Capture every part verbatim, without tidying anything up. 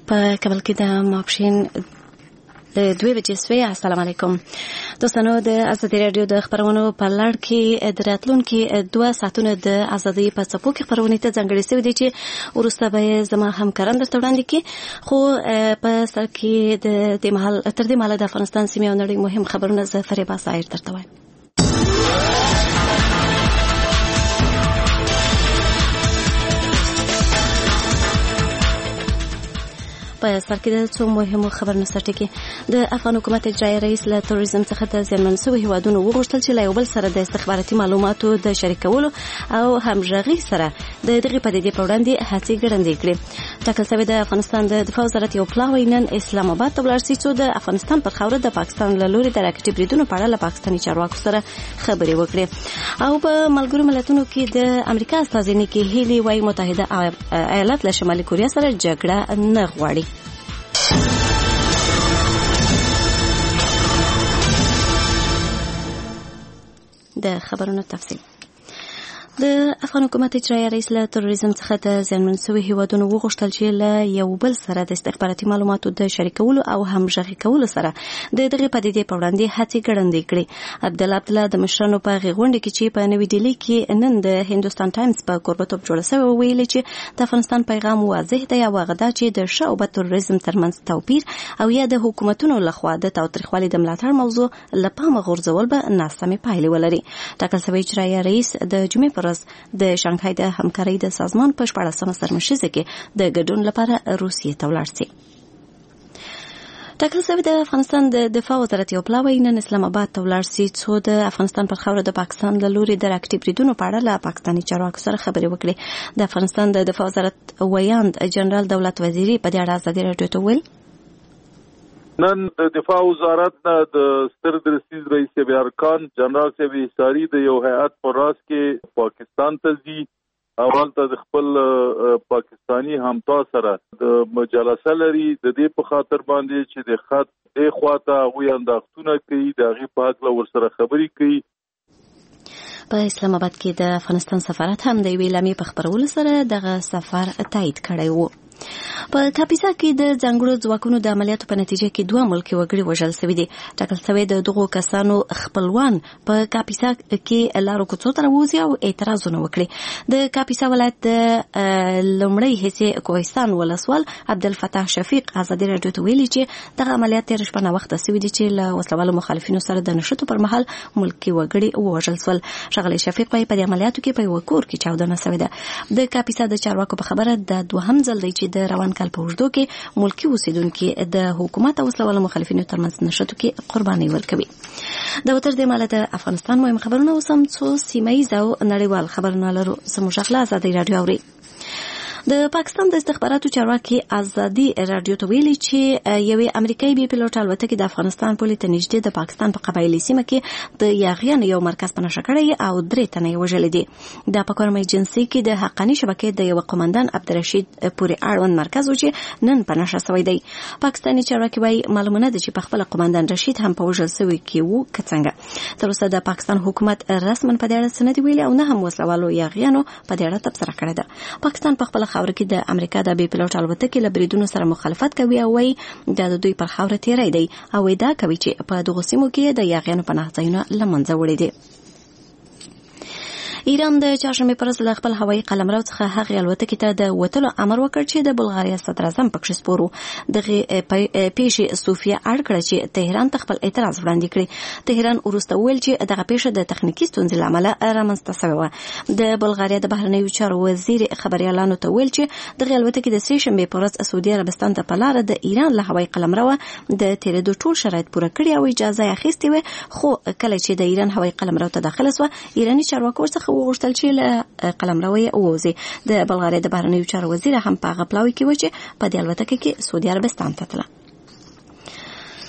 په کابل کې د ماپښین دوی بجې سوی. السلام علیکم دوستانو. د ازادي راډیو د خبرونو په لړ کې د راتلونکي دوه ساعتونو د ازادۍ په څپو کې خبرونه ته ځانګړې شوې دي چې وروسته به زما همکاران درته وړاندې کړي. خو په سر کې د دې مهال تر دې مهاله د افغانستان سیمې او نړۍ مهم خبرونه زه فریبا سایر درته وایم. په سر کې د څو مهمو خبرونو سرټکی کې د افغان حکومت اجرایي رئیس له توریزم څخه د زیانمن شویو هیوادونو وغوښتل چې له یو بل سره د استخباراتي معلوماتو د شریکولو او همغږي سره د دغې پدیدې په وړاندې هڅې ګړندۍ کړي. ټاکل شوی د افغانستان د دفاع وزارت یو پلاوی نن اسلام آباد ته ولاړ شي چې د افغانستان پر خاوره د پاکستان له لوري د راکټي بریدونو په اړه له پاکستاني چارواکو سره خبرې وکړي. او په ملګرو ملتونو کې د امریکا استازي نیکي هیلي وايي متحده ایالات له شمالي کوریا سره جګړه نه غواړي. د خبرونو تفصیل. د افغان حکومت اجرایي رئیس له تروریزم څخه د زیانمن شویو هیوادونو وغوښتل چې له یو بل سره د استخباراتي معلوماتو د شریکولو او همغږي کولو سره د دغې پدیدې په وړاندې هڅې ګړندۍ کړي. عبدالله عبدالله د مشرانو په غونډه کې چې په نوې ډیلي کې نن د هندوستان ټایمز په کوربتوب جوړه شوې ویلي چې د افغانستان پیغام واضح دی او هغه دا چې د ښه او بد تروریزم ترمنځ توپیر او یا د حکومتونو لخوا د تاوتریخوالي د ملاتړ موضوع له پامه غورځول به ناسمې پایلې ولري. ټاکل شوی اجرایي رئیس د جمعې پر د شانګهای د همکارۍ د سازمان په شپاړسمه سرمشریزه کې د ګډون لپاره روسیې ته ولاړ شي. ټاکل شوی د افغانستان د دفاع وزارت یو پلاوی نن اسلام آباد ته ولاړ شي چې د افغانستان پر خاوره د پاکستان له لوري د راکټي بریدونو په اړه له پاکستاني چارواکو سره خبرې وکړي. د افغانستان د دفاع وزارت ویاند جنرال دولت وزیری په دې اړه ازادي راډیو ته ویل نن د دفاع وزارت نه د ستر درسیز رئیس ارکان جنرال صاحب ایساری د یو هیئت پر راس کې پاکستان ته ځي. اول ته د خپل پاکستانی همتا سره د جلسه لري د دې په خاطر باندې چې د خط د خواته غوي انداختونه کوي د غي په حق ور سره خبري کوي. په اسلام آباد کې د افغانستان سفارت هم د ویلامي په خبرولو سره دغه سفر تایید کړی وو. په کاپیسا کې د ځانګړو ځواکونو د عملیاتو په نتیجه کې دوه ملکي وګړي وژل شوي دي. ټاکل شوی د دغو کسانو خپلوان په کاپیسا کې لارو کوڅو ته راوځي او اعتراضونه وکړي. د کاپیسا ولایت د لومړی حصې کوهستان ولسوال عبدالفتاح شفیق ازادي راډیو ته ویلي چې دغه عملیات تېره شپه ناوخته شوي دي چې له وسلوالو مخالفینو سره د نښتو پر مهال ملکي وګړي ووژل شول. ښاغلی شفیق وايي په دې عملیاتو کې په یوه کور کې چاودنه شوې ده. د کاپیسا د چارواکو په خبره د دوهم ځل دی چې د روان کال په اوږدو کې ملکي اوسیدونکي د حکومت او وسلوالو مخالفینو ترمنځ نښتو کې قرباني ورکوي. د وتر دې ماله د افغانستان مهم خبرونه اوس هم څو سیمه ییز او نړیوال خبرونه لرو. زموږ غږ له ازادي راډیو اوري. د پاکستان د استخباراتو چارواکي ازادي راډیو ته ویلي چې یوې امریکایي بي پيلوټ الوتکې د افغانستان پولې ته نږدې د پاکستان په قبایلي سیمه کې د یاغیانو یو مرکز په نښه کړی او درې تنه یې وژلي دي. د پاکورم ایجنسي کې د حقاني شبکې د یو قومندان عبدالرشید پورې اړوند مرکز و چې نن په نښه شوی دی. پاکستاني چارواکي وايي معلومه نه ده چې په خپل قومندان رشید هم په وژل شوی کې وو که څنګه. تر اوسه د پاکستان حکومت رسما په دې اړه څه نه دي ویلي او نه هم وسلوالو یاغیانو په دې اړه تبصره کړې ده. پاکستان په خپل خاوره کې د امریکا د بي پيلوټ الوتکې له بریدونو سره مخالفت کوي او وايي دا د دوی پر خاوره تیری دی او دا کوي چې په دغو سیمو کې د یاغیانو پناه ځایونه له منځه وړي دي. ایران د چهارشنبې پر ورځ له خپل هوایي قلمرو څخه هغې الوتکې ته د وتلو امر وکړ چې د بلغاریا صدر اعظم پکښې سپور و. دغې پیښې صوفیه اړ کړه چې تهران ته خپل اعتراض وړاندې کړي. تهران وروسته وویل چې دغه پیښه د تخنیکي ستونزې له امله رامنځته شوې وه. د بلغاریا د بهرنیو چارو وزیر خبریالانو ته ویل چې دغې الوتکې د سې شنبې پر ورځ سعودي عربستان ته په لاره د ایران له هوایي قلمرو د تېرېدو ټول شرایط پوره کړي او اجازه یې اخیستې وه. خو کله چې د ایران هوایي قلمرو ته داخله شوه ایراني چارواکو ورڅخه وغوښتل چې له قلمرو یې ووځي. د بلغاریا د بهرنیو چارو وزیر هم په هغه پلاوي کې و چې په دې الوتکه کې سعودي عربستان ته تله.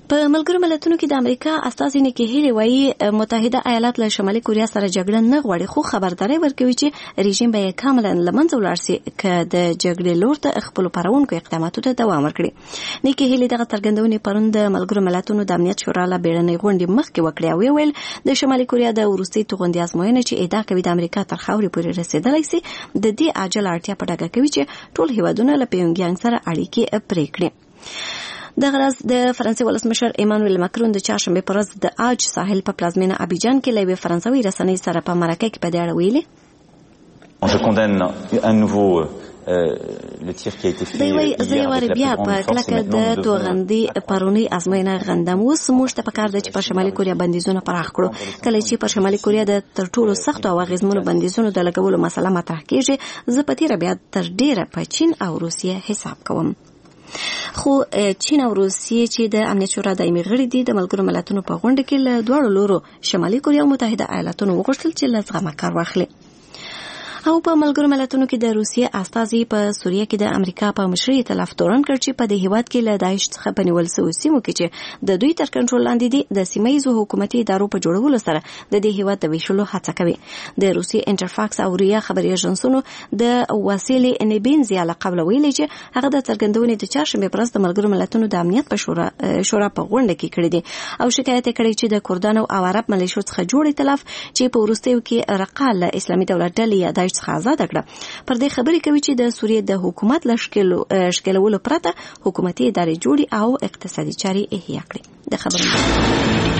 په ملګرو ملتونو کې د امریکا استازي نیکی هیلی وایي متحده ایالات له شمالي کوریا سره جګړه نه غواړي، خو خبرداري ورکوي چې رژیم به یې کاملا له منځه ولاړ شي که د جګړې لور ته خپلو پاروونکو اقداماتو ته دوام ورکړي. نیکی هیلی دغه څرګندونې پرون د ملګرو ملتونو د امنیت شورا له بیړنۍ غونډې مخکې وکړې او ویل د شمالي کوریا د وروستي توغندي ازموینه چې ادعا کوي د امریکا تر خاورې پورې رسیدلی سي د دې عاجل اړتیا په ډاګه کوي چې ټول هیوادونه له پیونګیانګ سره اړیکې پرې کړي. دغه ورځ د فرانسې ولسمشر ایمانوئل ماکرون د چهارشنبې په ورځ د آج ساحل په پلازمینه ابیجان کې له یوې فرانسوي رسنۍ سره په مرکه کې په دې اړه ویلي. Je condamne à nouveau le tir qui a été fait hier avec la propagande د توغندي پرونی ازموینه غندم. اوس موږ ته پکار دی چې په شمالي کوریا بندیزونه پراخ کړو. کله چې په شمالي کوریا د تر ټولو سخت او اغیزمنو بندیزونو د لګولو مسله مطرح کیږي، زه په تیر بیا تر ډیره په چین او روسیه حساب کوم. خو چین او روسیه چې د امنیت شورا دایمي غړي دي د ملګرو ملتونو په غونډه کې له دواړو لورو شمالي کوریا او متحده ایالاتونو وغوښتل چې له زغمه کار واخلي. او په ملګرو ملتونو کې د روسیې استازي په سوریه کې د امریکا په مشرۍ ائتلاف تورن کړ چې په دې هیواد کې له داعش څخه بنول شوی سیمو کې چې د دوی تر کنټرول لاندې دي د سیمایي حکومتي ادارو په جوړولو سره د دې هیواد د ویشلو هڅه کوي. د روسیې انټرفاکس او ریا خبري ایجنسونو د وسیلې نبینزي له قبل ویلي چې هغه د څرګندونې د چهارشنبې پر ورځ د ملګرو ملتونو د امنیت په شورا شورا په غونډه کې کړی دي او شکایت کړی چې د کردانو او عرب ملیشو څخه جوړ ائتلاف چې په وروستیو کې رقال اسلامي دولت ډلې یا داعش څخه آزاد کړه پر دې خبرې کوي چې د سوریې د حکومت لشکلو شکلولو پرته حکومتي ادارې جوړي او اقتصادي چاري احیا کړي. د خبرو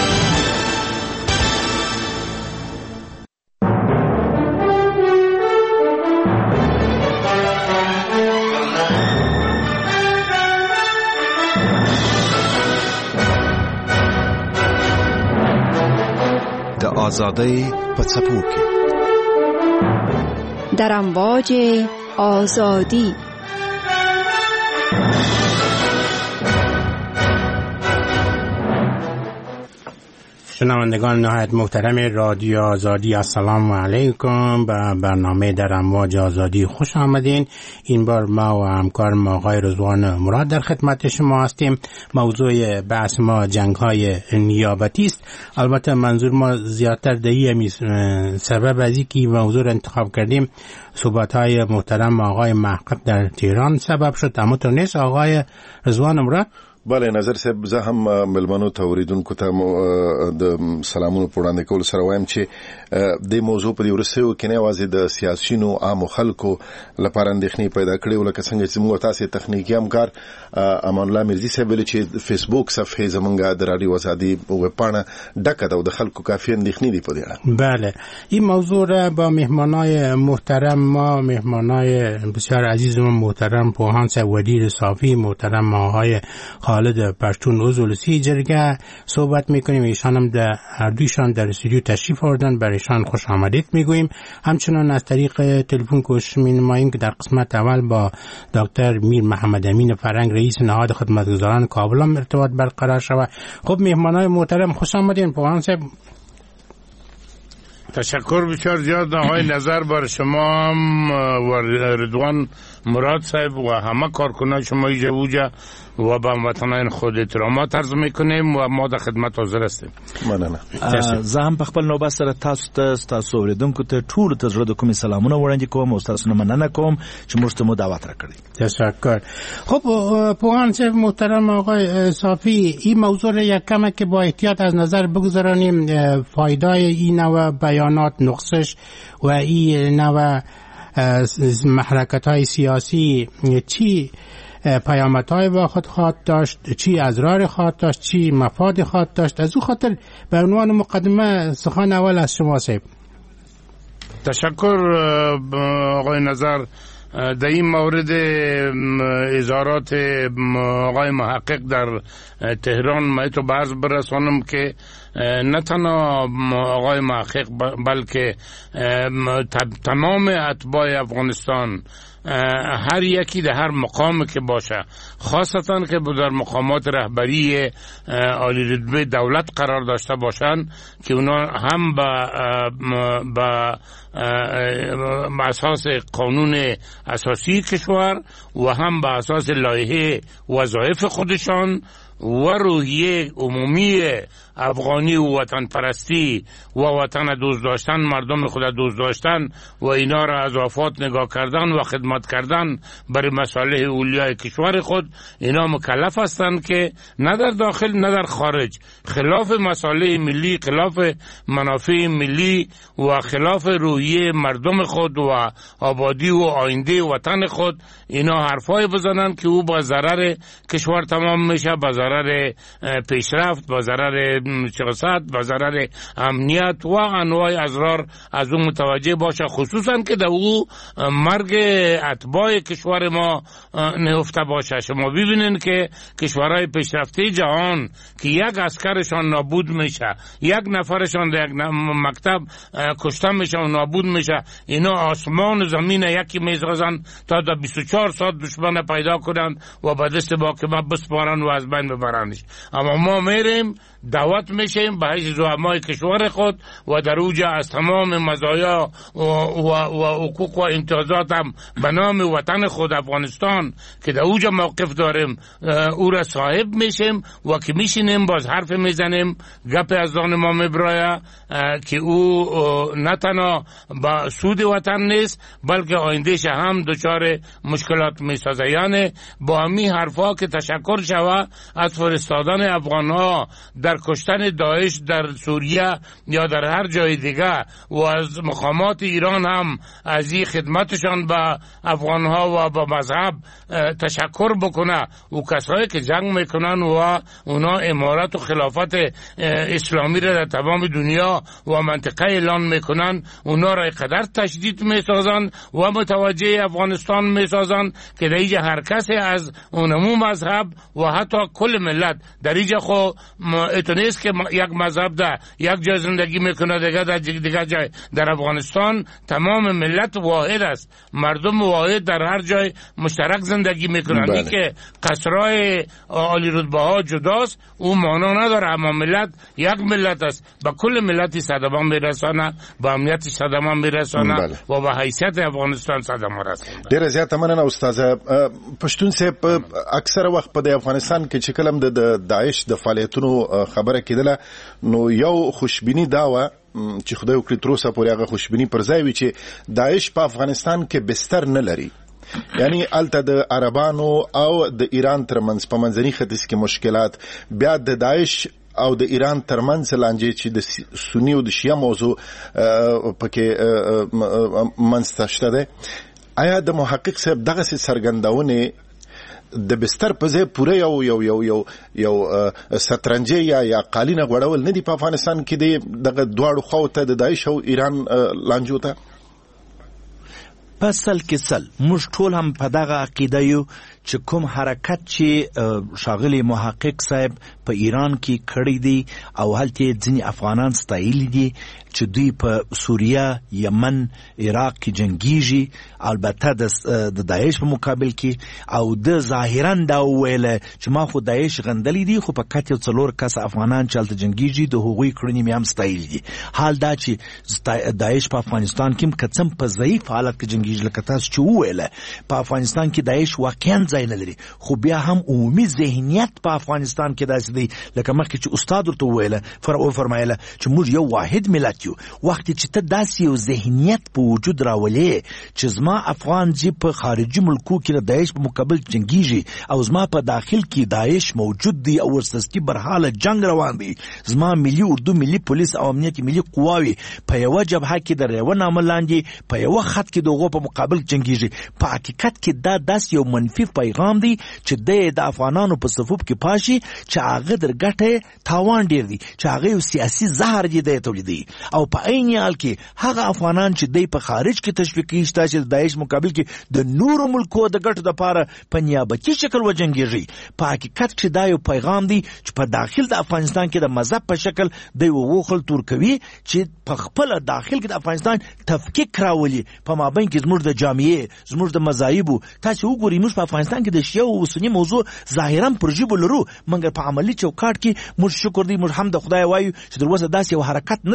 د آزادۍ په څپو کې در امواج آزادی. شنوندگان نهایت محترم رادیو آزادی، السلام علیکم. به برنامه در امواج آزادی خوش آمدین. این بار ما و همکار ما آقای رضوان مراد در خدمت شما هستیم. موضوع بحث ما جنگ های نیابتی است. البته منظور ما زیادتر دهی سبب از اینکه موضوع را انتخاب کردیم صحبت های محترم آقای محقق در تهران سبب شد. اما تو نیست آقای رضوان مراد؟ بله نظر صاحب، زه هم ملمنو ته اوریدونکو ته د سلامونو په وړاندې کول سره وایم چې د موضوع په ورسېو کې نه یوازې د سیاسيونو عام خلکو لپاره اندېښنې پیدا کړې او لکه څنګه چې موږ تاسو تخنیکی همکار امان الله مرزي صاحب ویل چې فیسبوک صفحه زمونږ د رادیو آزادي ویب پاڼه ډکه ده او د خلکو کافي اندېښنې دي په دې اړه. بله این موضوع را با مهمانای محترم ما، مهمانای بسیار عزیز ما محترم پوهان سعودی صافی، محترم آقای خالد پشتون عضولیسی جرگه صحبت میکنیم. ایشان هم در هر دویشان در استودیو تشریف آوردن، برایشان خوش آمدید میگوییم. همچنان از طریق تلفن کوشش می‌نماییم که در قسمت اول با دکتر میر محمد امین فرنگ رئیس نهاد خدمتگزاران کابل هم ارتباط برقرار شود. خب مهمانای محترم خوش آمدین. پوهان صاحب تشکر بسیار زیاد آقای نظر بر شما هم و رضوان مراد صاحب و همه کارکنان شما ایجا و به هموطنان خود احترامات عرض میکنیم و ما در خدمت حاضر هستیم. مننه. زه هم په خپل نوبت سره تاسو ته تاسو اوریدونکو ته ټول ته زړه د کومې سلامونه وړاندې کوم او تاسو نه مننه کوم چې موږ ته مو دعوت راکړی. تشکر. خب پوهان صاحب محترم آقای صافی، این موضوع را یک کمه که با احتیاط از نظر بگذارانیم. فایدای این نوع بیانات نقصش و این نوع محرکت‌های سیاسی چی پیامدهای با خود خواهد داشت، چی اضرار خواهد داشت، چی مفاد خواهد داشت؟ از او خاطر به عنوان مقدمه سخن اول از شما صاحب. تشکر آقای نظر. در این مورد اظهارات آقای محقق در تهران من تو باز برسانم که نه تنها آقای محقق بلکه تمام اتباع افغانستان هر یکی در هر مقام که باشه، خاصتا که در مقامات رهبری عالی رتبه دولت قرار داشته باشند که اونا هم با با اساس قانون اساسی کشور و هم با اساس لایحه وظایف خودشان و روحیه عمومی افغانی و وطن پرستی و وطن دوست داشتن، مردم خود دوست داشتن و اینا را از وفات نگاه کردن و خدمت کردن برای مصالح اولیای کشور خود، اینا مکلف هستند که نه در داخل نه در خارج خلاف مصالح ملی، خلاف منافع ملی و خلاف روحیه مردم خود و آبادی و آینده وطن خود اینا حرفای بزنن که او با ضرر کشور تمام میشه، با ضرر پیشرفت، با ضرر سیاست، با ضرر امنیت و انواع اضرار از اون متوجه باشه، خصوصا که در او مرگ اتباع کشور ما نهفته باشه. شما ببینین که کشورهای پیشرفته جهان که یک عسکرشان نابود میشه، یک نفرشان در یک مکتب کشته میشه و نابود میشه، اینا آسمان و زمین یکی میسازن تا در بیست و چهار ساعت دشمن پیدا کنن و به دست محکمه بسپارن و از بین ببرنش. اما ما میریم دعوت میشیم به حیث زعمای کشور خود و در اوجه از تمام مزایا و, و, و حقوق و امتیازات هم به نام وطن خود افغانستان که در اوجه موقف داریم او را صاحب میشیم و که میشینیم باز حرف میزنیم، گپ از دان ما میبرایه که او نه تنها با سود وطن نیست بلکه آیندهش هم دچار مشکلات میسازه. یعنی با همی حرفا که تشکر شوه از فرستادن افغانها در کشتن داعش در سوریه یا در هر جای دیگه و از مقامات ایران هم از این خدمتشان به افغانها و به مذهب تشکر بکنه و کسایی که جنگ میکنن و اونا امارت و خلافت اسلامی را در تمام دنیا و منطقه اعلان میکنن، اونا را قدر تشدید میسازن و متوجه افغانستان میسازن که در اینجا هر کسی از اونمو مذهب و حتی کل ملت در اینجا خو اتو نیست که یک مذهب ده یک جای زندگی میکنه دیگه در دیگه جای. در افغانستان تمام ملت واحد است، مردم واحد در هر جای مشترک زندگی میکنن. این که قصرهای عالی رتبه ها جداست اون معنا نداره، اما ملت یک ملت است، به کل ملتی صدمه میرسانه، به امنیت صدمه میرسانه بله. و به حیثیت افغانستان صدمه رسانه. ډیره زیاته مننه استاد پښتون صاحب. اکثر وخت په افغانستان کې چې کلم د داعش د فعالیتونو خبره کېدله نو یو خوشبینی دا و چې خدای وکړي تر اوسه پورې هغه خوشبینی پر ځای وي چې داعش په افغانستان کې بستر نه لري. یعنی الته د عربانو او د ایران ترمنځ په منځني ختیځ کې مشکلات، بیا د داعش او د ایران ترمنځ لانجې چې د سنی او د شیعه موضوع پکې منځته شته ده. آیا د محقق صاحب دغسې څرګندونې د بستر په ځای پوره یو یو یو یو یو سترنجې یا یا قالینه غوړول نه دي په افغانستان کې د دغه دواړو خواو ته د داعش او ایران لانجو ته؟ په سل کې سل موږ ټول هم په دغه عقیده یو چې کوم حرکت چې ښاغلی محقق صاحب په ایران کې کړی دی او هلته ځینې افغانان ستایلي دي چې دوی په سوریه، یمن، عراق کې جنګیږي، البته د داعش په مقابل کې، او د ظاهرا دا وویله چې ما خو داعش غندلی دي خو په کت یو څلور کسه افغانان چې هلته جنګیږي د هغوی کړنې مې هم ستایلي دي. حال دا چې داعش په افغانستان کې هم که څه په ضعیف حالت کې جنګیږي لکه تاسو چې وویله په افغانستان کې داعش واقعا ځای نه لري، خو بیا هم عمومي ذهنیت په افغانستان کې داسې دی لکه مخکې چې استاد ورته وویله وفرمایله چې موږ یو واحد ملت یو. وخت چې ته داسې یو ذهنیت په وجود راولې چې زما افغان چې په خارجي ملکو کې د داعش په مقابل جنګیږي او زما په داخل کې داعش موجود دی او ورسره برحاله جنگ روان دی، زما ملي اردو، ملي پولیس او امنیتي ملي قواوي په یوه جبهه کې د یوه نامه لاندې په یوه خط کې د هغو په مقابل جنګیږي. په حقیقت کې دا داسې یو منفي پیغام دی چې د د افغانانو په صفوف کې پاشي چې هغه در ګټه تاوان ډیر دی، چې هغه یو سیاسي زهر دی د تولیدي، او په عین حال کې هغه افغانان چې دی په خارج کې تشویق کیږي چې د داعش مقابل کې د نورو ملکو د ګټو لپاره په نیابتي شکل وجنګیږي. په حقیقت کې دا یو پیغام دی چې په داخل د افغانستان کې د مذهب په شکل دی ووخل تور کوي چې په خپل داخل کې د افغانستان تفکیک راولي په مابین کې زموږ د جامعې، زموږ د مذاهبو. تاسو وګورئ موږ په افغانستان کې د شیعه او سني موضوع ظاهرا پر ژبه لرو، مګر په عملي چوکاټ کې موږ شکر دی موږ هم د خدای وایو چې در اوسه داسې یو حرکت نه دی سوی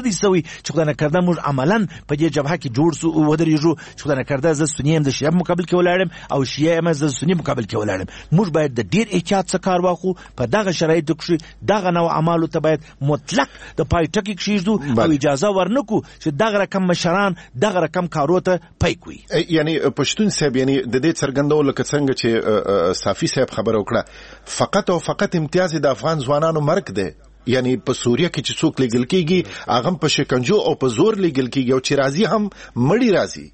چې خدای نکرده موږ عملاً په دې جبهه کې جوړ سو ودرېږو چې خدای نکرده زه سنی هم د شیعه مقابل کې ولاړم او شیعه هم د سنی مقابل کې ولاړم. موږ باید د ډیر احتیاط څخه کار واخلو. په دغه شرایطو کې دغه نوع اعمالو ته باید مطلق د پای ټکی کښیږدو او اجازه ورنکو چې دغه رقم مشران دغه رقم کارو ته پای کوي. یعنی پښتون صاحب یعنی د دې څرګندول لکه څنګه چې صافی صاحب خبره وکړه فقط او فقط امتیاز د افغان ځوانانو مرګ دی. یعنی په سوریه کې چې څوک لګل کیږي هغه په شکنجو او په زور لګل کیږي او چې راضي هم مړی راضي.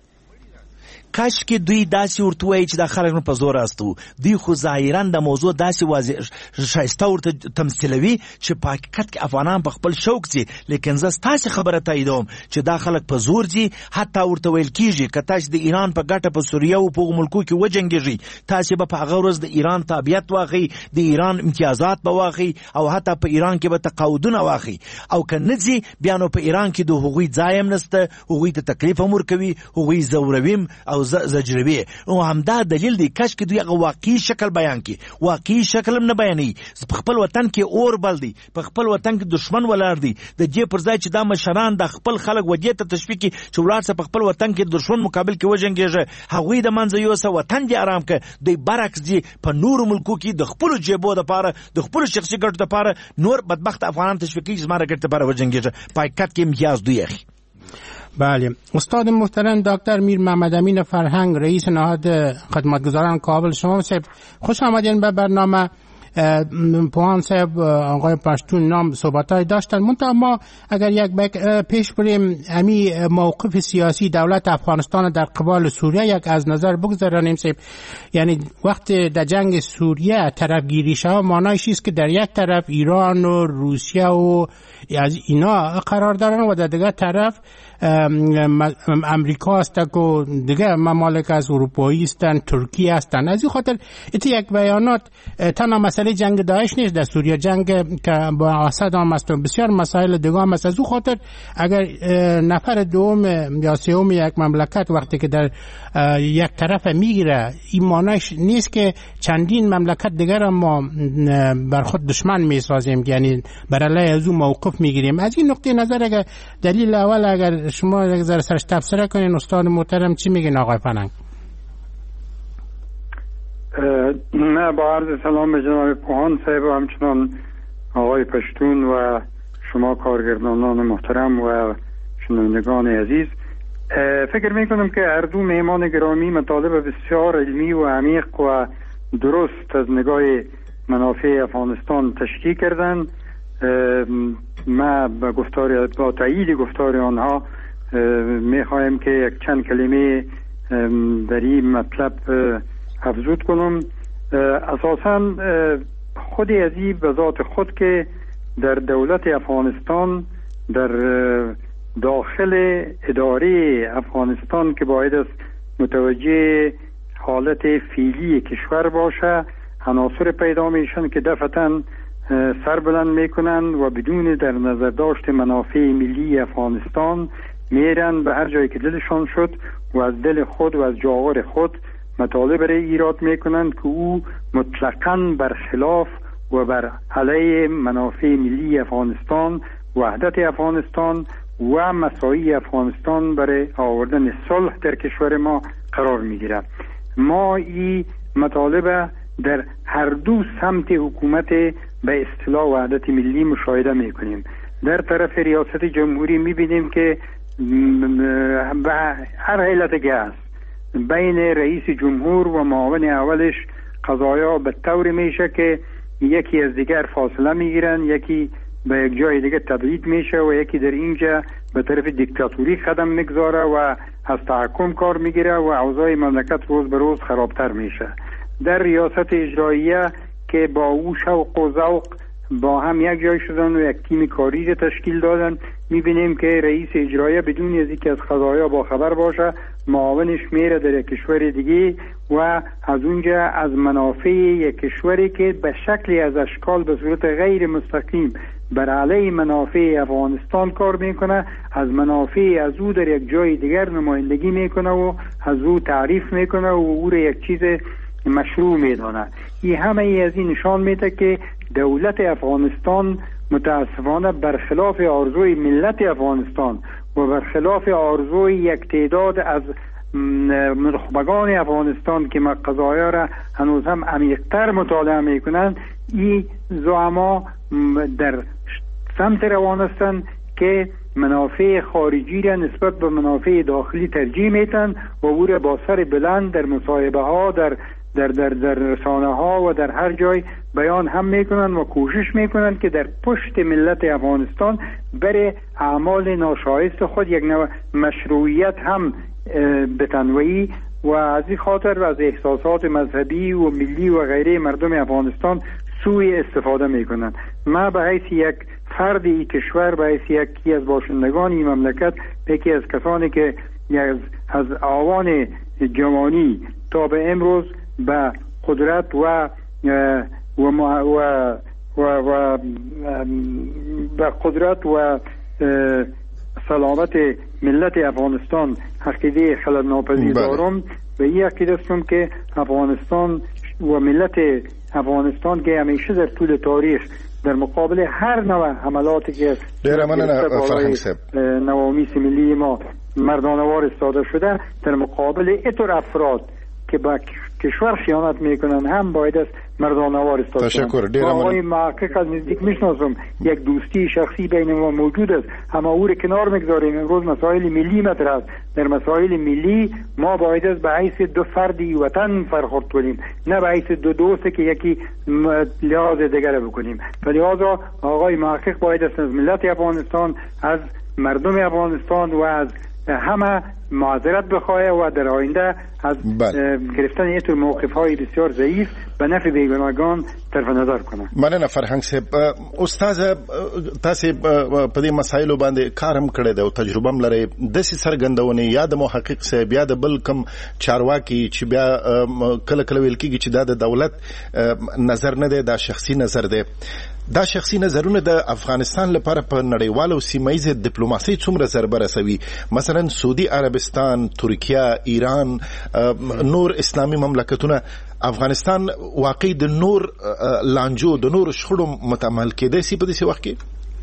کاش کې دوی داسې ورته وایي چې د خلک په زور راستو. دوی خو ظاهرا د موضوع داسې واضح شایسته ورته تمثیلوي چې په حقیقت کې افغانان په خپل شوق ځي. لیکن زه ستاسې خبره تاییدوم چې دا خلک په زور ځي. حتی ورته ویل کیږي که تاسې د ایران په ګټه په سوریه او په ملکو کې وجنګېږئ تاسې به په هغه ورځ د ایران تابعیت واخلئ، د ایران امتیازات به واخلئ او حتی په ایران کې به تقاعدونه واخلئ. او که نه ځي بیا نو په ایران کې د هغوی ځای هم نشته، هغوی ته تکلیف هم ورکوي، هغوی ځوروي او زجروي. او همدا دلیل دی کاش کې دوی هغه واقعي شکل بیان کړي. واقعي شکل هم نه بیانوي. په خپل وطن کې اور بل دی، په خپل وطن کې دشمن ولاړ دی. د دې پر ځای چې دا مشران د خپل خلک ودې ته تشویق کړي چې ولاړ څه په خپل وطن کې دشمن مقابل کې وجنګېږي، هغوی د منځه یوسه وطن دې آرام کړي. دوی برعکس دي په نورو ملکو کې د خپلو جیبو دپاره د خپلو شخصي ګټو دپاره نور بدبخت افغانان تشویق کړي چې زما د ګټې دپاره وجنګېږي. په حقیقت کې امتیاز دوی اخلي. بله. استاد محترم دکتر میر محمد امین فرهنگ رئیس نهاد خدمتگزاران کابل، شما صاحب خوش آمدین به برنامه. پوهان صاحب آقای پشتون نام صحبت‌های داشتن. منتها ما اگر یک پیش بریم امی موقف سیاسی دولت افغانستان در قبال سوریه یک از نظر بگذاریم صاحب، یعنی وقت در جنگ سوریه طرف گیری شود معنیش است که در یک طرف ایران و روسیه و از اینا قرار دارن و در دیگر طرف امریکا است و دیگه ممالک از اروپایی هستند، ترکیه هستند. از این خاطر ایتی یک بیانات تنها مسئله جنگ داعش نیست در سوریه، جنگ که با اسد هم است و بسیار مسائل دیگه هم است. از این خاطر اگر نفر دوم یا سوم یک مملکت وقتی که در یک طرف میگیره این معنیش نیست که چندین مملکت دیگر هم ما بر خود دشمن میسازیم، یعنی بر علیه از اون موقف میگیریم. از این نقطه نظر اگر دلیل اول اگر شما یک ذره سرش تفسیر کنین استاد محترم چی میگین آقای فرهنگ؟ نه، با عرض سلام به جناب پوهان صاحب و همچنان آقای پشتون و شما کارگردانان محترم و شنوندگان عزیز. فکر میکنم که هر دو مهمان گرامی مطالب بسیار علمی و عمیق و درست از نگاه منافع افغانستان تشکیل کردن. ما با گفتار با تایید گفتار آنها میخوایم که یک چند کلمه در این مطلب افزود کنم. اساساً خود ازی به ذات خود که در دولت افغانستان در داخل اداره افغانستان که باید است متوجه حالت فعلی کشور باشه عناصر پیدا میشن که دفعتاً سر بلند میکنن و بدون در نظر داشت منافع ملی افغانستان میرن به هر جایی که دلشان شد و از دل خود و از جاور خود مطالب را ایراد میکنند که او مطلقاً برخلاف و بر علیه منافع ملی افغانستان، وحدت افغانستان و مساعی افغانستان برای آوردن صلح در کشور ما قرار میگیرد. ما این مطالب در هر دو سمت حکومت به اصطلاح وحدت ملی مشاهده میکنیم. در طرف ریاست جمهوری میبینیم که به هر حالت که است بین رئیس جمهور و معاون اولش قضایا به طور میشه که یکی از دیگر فاصله میگیرن، یکی به یک جای دیگه تبعید میشه و یکی در اینجا به طرف دیکتاتوری قدم میگذاره و از تحکم کار میگیره و اوضاع مملکت روز به روز خرابتر میشه. در ریاست اجراییه که با او شوق و ذوق با هم یک جای شدن و یک تیم کاری تشکیل دادن، میبینیم که رئیس اجراییه بدون از اینکه از قضایا با خبر باشه معاونش میره در یک کشور دیگه و از اونجا از منافع یک کشوری که به شکلی از اشکال به صورت غیر مستقیم بر علیه منافع افغانستان کار میکنه، از منافع از او در یک جای دیگر نمایندگی میکنه و از او تعریف میکنه و او را یک چیز مشروع میدانه. این همه ای از این نشان میده که دولت افغانستان متاسفانه برخلاف آرزوی ملت افغانستان و برخلاف آرزوی یک تعداد از نخبگان افغانستان که قضایا را هنوز هم عمیق‌تر مطالعه میکنند، این زعما در سمت روان هستند که منافع خارجی را نسبت به منافع داخلی ترجیح میتن و او را با سر بلند در مصاحبه ها، در در در در رسانه ها و در هر جای بیان هم میکنن و کوشش میکنن که در پشت ملت افغانستان برای اعمال ناشایست خود یک نوع مشروعیت هم بتنوی و از این خاطر از احساسات مذهبی و ملی و غیره مردم افغانستان سوء استفاده میکنن. ما به حیث یک فرد این کشور، به حیث یکی از باشندگان این مملکت، یکی از کسانی که از از آوان جوانی تا به امروز به قدرت و و و و, و به قدرت و سلامت ملت افغانستان عقیده خلل ناپذیر دارم. به این عقیده هستم که افغانستان و ملت افغانستان که همیشه در طول تاریخ در مقابل هر نوع حملاتی که نوامیس ملی ما مردانوار استاده شده، در مقابل اطور افراد که با کشور خیانت میکنن هم باید است مردانوار استاده شدن. تشکر. آقای محقق از نزدیک میشناسم، یک دوستی شخصی بین ما موجود است، اما او رو کنار میگذاریم. امروز مسائل ملی مطرح است. در مسائل ملی ما باید است به حیث دو فردی وطن برخورد کنیم، نه به حیث دو دوست که یکی لحاظ دیگر بکنیم. فلذا آقای محقق باید است از ملت افغانستان، از مردم افغانستان و از همه معذرت بخواه و در آینده از گرفتن اینطور موقف های بسیار ضعیف به نفع بیگناهان طرف نظر کنه. مننه فرهنګ صاحب. استاد تاسو په دې مسایلو باندې کار هم کړی دی او تجربه هم لرئ. داسې څرګندونې یا د محقق صاحب یا د بل کم چارواکي چې بیا کله کله ویل کېږي چې دا د دولت نظر نه دی، دا شخصي نظر دی. دا شخصي نظرونه د افغانستان لپاره په نړیوالو سیمایي ډیپلوماسي څومره ضربه رسوي؟ مثلا سعودي عربستان، ترکیه، ایران، نور اسلامي مملکتونه افغانستان واقعي د نور لانجو د نور شخړو متعامل کېدای شي په دې وخت کې؟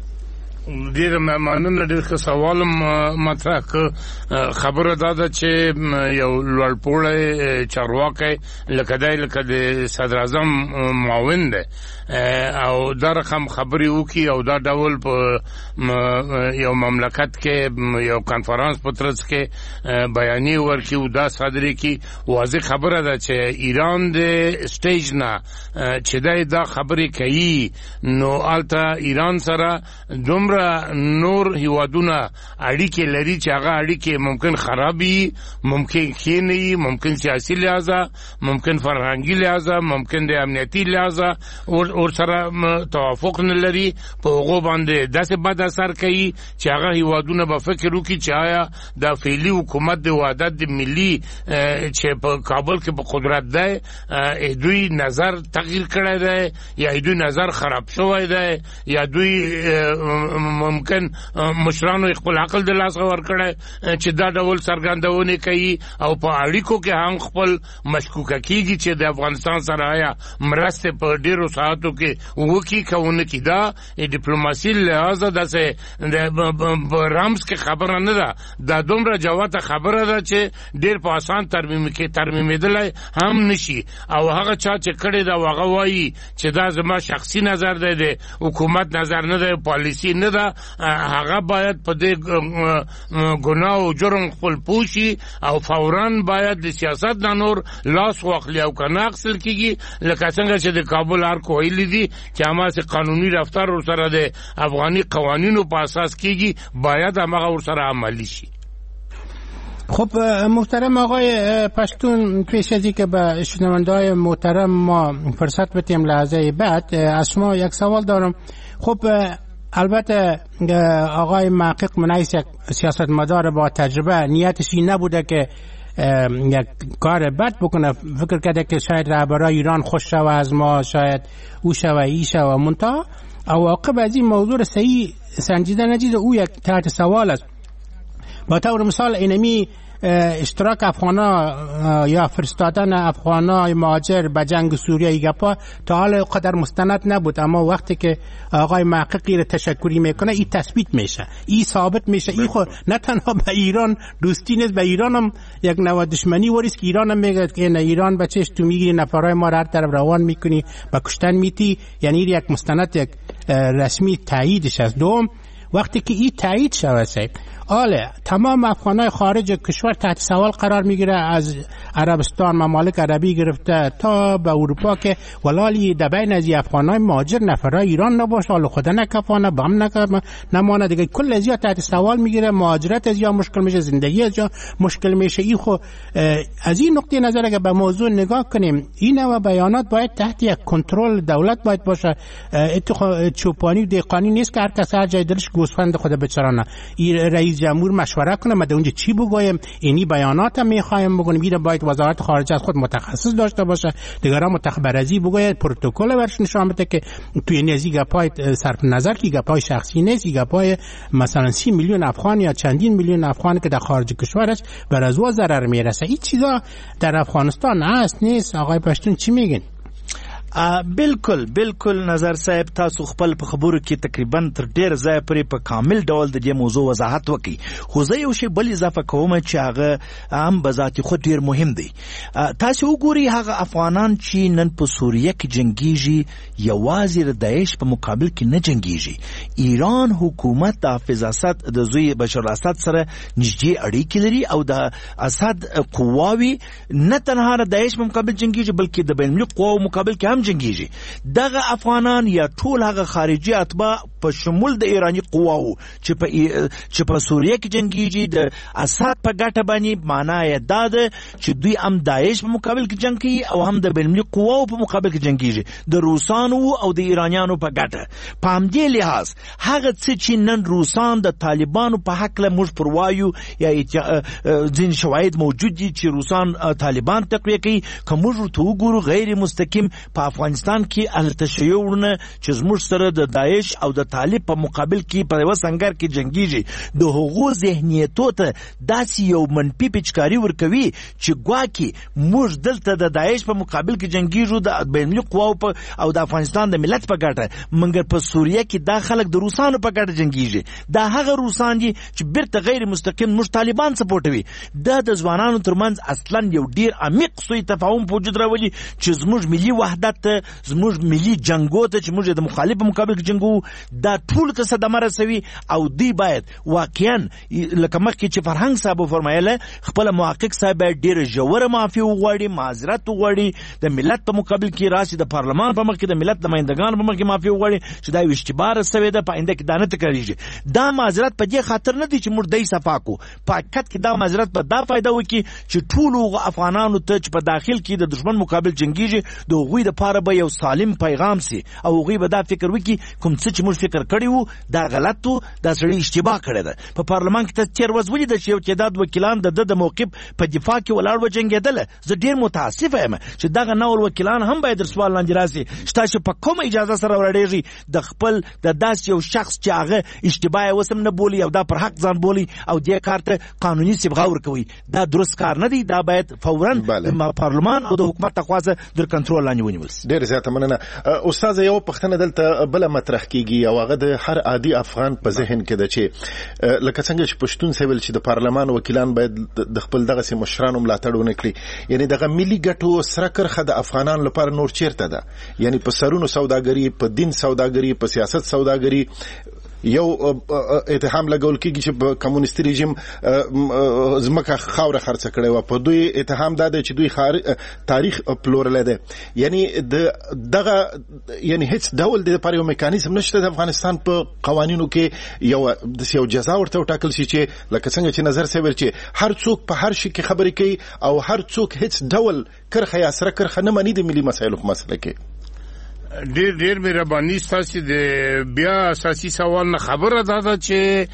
ډیر مننه. ډیر ښه سوال مطرح که خبره دا ده چې یو لوړپوړی چارواکی لکه دی لکه د صدر اعظم معاون دی او دا رقم خبرې وکړي او دا ډول په یو مملکت کې یو کنفرانس په ترڅ کې بیانیې ورکړي او دا صادرې کړي، واضح خبره ده چې ایران د سټیج نه چې دی دا خبرې کوي، نو هلته ایران سره دومره نور هیوادونه اړیکې لري چې هغه اړیکې ممکن خرابي، ممکن ښې نه وي، ممکن سیاسي لحاظه، ممکن فرهنګي لحاظه، ممکن د امنیتي لحاظه ورسره توافق نه لري. په هغو باندې داسې بد اثر کوي چې هغه هیوادونه به فکر وکړي چې آیا د فعلي حکومت د وحدت د ملي چې په کابل کې په قدرت دی دوی نظر تغییر کړی دی یا دوی نظر خراب شوی دی یا دوی ممکن مشرانو خپل عقل د لاس ورکړی چې دا ډول څرګندونې کوي او په اړیکو کې هم خپل مشکوکه کیږي چې د افغانستان سره آیا مرستې په ډیرو ساعتو کې وکړي که ونه کړي. دا ډیپلوماسي لحاظه داسې په رمز کې خبره نه ده، دا دومره جوته خبره ده چې ډیر په اسان ترمیم کې ترمیمېدلی هم نشي. او هغه چا چې کړی دا هغه وایي چې دا زما شخصي نظر دی، د حکومت نظر نه دی، پالیسی نه ده، هغه باید په دې ګناه او جرم خپل پوشي او فوراً باید د سیاست نه نور لاس واخلي او که نه اخیستل کېږي لکه څنګه چې د کابل ارک ویلي دي چې هماسې قانوني رفتار ورسره د افغاني قوانینو په اساس کېږي، باید هماغه ورسره عملی شي. خب محترم آقای پشتون، پیش از اینکه به شنونده‌های محترم ما فرصت بدیم لحظه بعد، از شما یک سوال دارم. خب البته آقای محقق منعیس یک سیاستمدار با تجربه نیتش این نبوده که یک کار بد بکنه، فکر کرده که شاید رهبرای ایران خوش شوه از ما، شاید او شوه ای شوه، منتها عواقب از این موضوع صحیح سنجیده نجیده او یک تحت سوال است. با طور مثال اینمی اشتراک افغانا یا فرستادن افغانا مهاجر به جنگ سوریه ای گپا تا حال قدر مستند نبود، اما وقتی که آقای محققی را تشکری میکنه این تثبیت میشه، این ثابت میشه. این خود نه تنها به ایران دوستی نیست، به ایران هم یک نوع دشمنی وریست که ایران هم میگه که نه ایران بچهش تو میگیری نفرهای ما را هر طرف روان میکنی به کشتن میتی، یعنی یک مستند یک رسمی تاییدش است. دوم وقتی که این تایید شود آله تمام افغانای خارج کشور تحت سوال قرار میگیره، از عربستان ممالک عربی گرفته تا به اروپا که ولالی دبین از افغانای مهاجر نفرای ایران نباشه، حالا خدا نکفانه بم نکفانه نمانه دیگه، کل از یا تحت سوال میگیره، مهاجرت از یا مشکل میشه، زندگی از یا مشکل میشه. این خو از این نقطه نظر اگه به موضوع نگاه کنیم، این نوع بیانات باید تحت یک کنترل دولت باید باشه. چوپانی و دیقانی نیست که هر کس هر جای دلش گوسفند خود بچرانه. این رئیس جمهور مشوره کنه ما اونجا چی بگویم، اینی بیانات هم میخوایم بگونیم، میره باید وزارت خارجه از خود متخصص داشته باشه، دیگران متخبرازی بگوید، پروتکل ورش نشان بده که توی نزی گپای صرف نظر که گپای شخصی نیست، گپای مثلا سی میلیون افغان یا چندین میلیون افغان که در خارج کشورش بر از او ضرر میرسه. این چیزا در افغانستان هست نیست. آقای پشتون چی میگن؟ بالکل بالکل نظر صاحب تاسو خپل په خبرو کې تقریبا تر ډیر ځای پرې په کامل ډول د دې موضوع وضاحت وکړي، خو زه یو شی بل اضافه کوم چې هغه هم به ذاتي خود ډیر مهم دی. تاسو وګورئ هغه افغانان چې نن په سوریه کې جنگیږي یوازې د داعش په مقابل کې نه جنگیږي. ایران حکومت د حافظ اسد د زوی بشار اسد سره نږدې اړیکې لري او د اسد قواوی نه تنها د داعش په مقابل جنگیږي بلکې د بین المللي قواو مقابل کې هم جنگیږي. دغه افغانان یا ټول هغه خارجي اتباع په شمول د ایرانی قواو چې په چې په سوریه کې جنگیږي د اسد په ګټه باندې، معنا یې دا ده چې دوی هم داعش په مقابل کې جنگ کوي او هم د بین المللي قواو په مقابل کې جنگیږي، د روسانو او د ایرانیانو په ګټه. په همدې لحاظ هغه څه چې نن روسان د طالبانو په حق له موږ پر وایو یا ځین شواهد موجود دي چې روسان طالبان تقویه کوي، که موږ ورته وګورو غیر مستقیم په افغانستان کې اهل تشیعونه چې زموږ سره د داعش او د طالب په مقابل کې په یوه سنګر کې جنگیږي، د هغو ذهنیتو ته داسې یو منفي پیچکاري ورکوي چې ګواکې موږ دلته د داعش په مقابل کې جنگیږو د بین المللي قواو او د افغانستان د ملت په ګټه، مګر په سوریه کې دا خلک د روسانو په ګټه جنگیږي. دا هغه روسان دي چې بیرته غیر مستقیم موږ طالبان سپورټوي. دا د ځوانانو ترمنځ اصلا یو ډیر عمیق سوء تفاهم په وجود راولي چې زموږ ملي وحدت ته، زموږ ملي جنګو ته چې موږ د مخالف په مقابل کې جنګو، دا ټول ته صدمه رسوي. او دوی باید واقعا لکه مخکې چې فرهنګ صاحب فرمایله، خپل محقق صاحب باید ډیره ژوره معافي وغواړي، معذرت وغواړي، د ملت په مقابل کې راشي، د پارلمان په مخ کې د ملت نمایندګانو په مخ کې معافي وغواړي چې دا یو اشتباه رسوي ده، په آینده کې دا نه تکراریږي. دا معذرت په دې خاطر نه دی چې موږ دای صفا کو، په حقیقت کې دا معذرت په دا فایده وکړي چې ټول افغانانو ته چې په داخل کې د دشمن مقابل جنگیږي د هغوی دپاره به یو سالم پیغام سي او هغوی به دا فکر وکړي کوم څه چې موږ فکر کړی وو دا غلط وو، دا سړی اشتباه کړی ده. په پارلمان کې ته تېر ورځ ولیده چې یو تعداد وکیلان د ده د موقف په دفاع کې ولاړ وجنګېدله. زه ډېر متاسفه یم چې دغه نور وکیلان هم باید تر سوال لاندې راسي چې تاسو په کومه اجازه سره ولاړېږئ د خپل د داسې یو شخص چې هغه اشتباه یې وسم نه بولي او دا پر حق ځان بولي او دې کار ته قانوني صبغه ورکوي. دا درست کار نه دی، دا باید فورا پارلمان او د حکومت لخوا در کنټرول لاندې ونیول شي. ډېر زیاته مننه. استاد یو پښتنه دلته بل مطرح کیږي او هغه د هر عادي افغان په ذهن کې ده چې لکه څنګه چې پښتون سیول چې د پارلمان وکیلان باید د خپل دغه سي مشرانو ملاتړ ونه کړي، یعنی دغه ملي ګټو سره کرخه د افغانانو لپاره نور چیرته ده؟ یعنی په سرونو سوداګري، په دین سوداګري، په سیاست سوداګري یو اتهام لګول کېږي چې په کمونیستي رژیم ځمکه خاوره خرڅه کړې وه، په دوی اتهام دا دی چې دوی تاریخ پلورلی دی. یعنی دغه یعنی هیڅ ډول د لپاره یو میکانیزم نشته د افغانستان په قوانینو کې یو داسې یو جزا ورته وټاکل شي چې لکه څنګه چې نظر صاحب چې هر څوک په هر شي کې خبرې کوي او هر څوک هیڅ ډول کرخه یا سره کرخه نه مني د ملي مسایلو په مسله کې. ډیر ډیر مهرباني ستاسو د بیا اساسي سوال نه خبره ده چې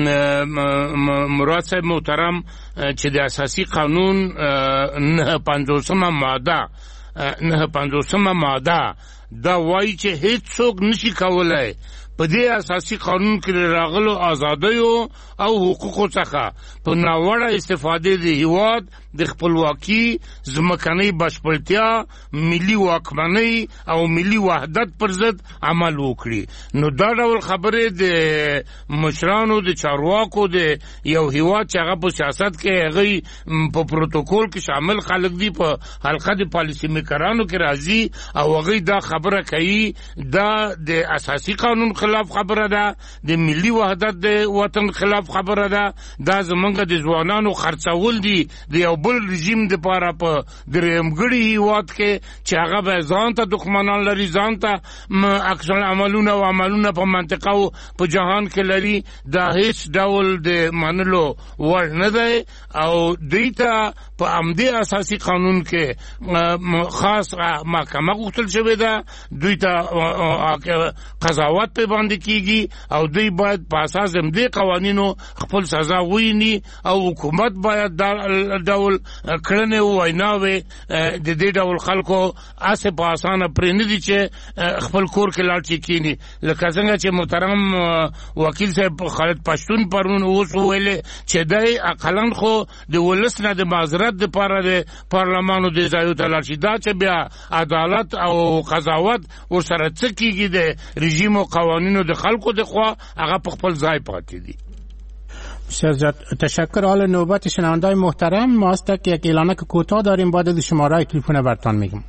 مراد صاحب محترم چې د اساسي قانون نه پنځوسمه ماده نه پنځوسمه ماده دا وایي چې هیڅ څوک نشي کولای په دې اساسي قانون کې راغلو ازادیو او حقوقو څخه په ناوړه استفاده د هیواد د خپلواکي ځمکنۍ بشپړتیا ملي واکمنۍ او ملي وحدت پر ضد عمل وکړي. نو دا ډول خبرې د مشرانو د چارواکو د یو هیواد چې هغه په سیاست کې هغه په پروتوکول کې شامل خلک دي په حلقه د پالیسي میکرانو کې راځي او هغه دا خبره کوي دا د اساسي قانون خلاف خبره ده، د ملي وحدت د وطن خلاف خبره ده، دا زمونږ د ځوانانو خرڅول دي د یو بل رژیم د پاره په درېمګړي هیواد کې چې هغه به ځان ته دښمنان لري، ځان ته اکثر عملونه او عملونه په منطقه او په جهان کې لري. دا هیڅ ډول د منلو وړ نه دی او دوی ته په عمدي اساسي قانون کې خاص محکمه غوښتل شوې ده، دوی ته قضاوت په باندې کیږي او دوی باید په اساس دې قوانینو خپل سزا ویني او حکومت باید ډول کړنې او ویناوې د دې ډول خلکو اسه په اسانه پرې نه دي چې خپل کور کې لاړ شي کینی. لکه څنګه چې محترم وکیل صاحب خالد پښتون پرون اوس ویل چې دای اقلن خو د ولس نه د معذرت د پاره د پارلمانو د ځایو ته لاړ شي، دا چې بیا عدالت او قضاوت ورسره څه کیږي د رژیم او قوانینو د خلکو د خوا هغه په خپل ځای پاتې دي. بسیار زیاد تشکر. حال نوبت شنونده‌های محترم ماست که یک اعلانک کوتاه داریم، بعد شماره تلفن برتان میگم.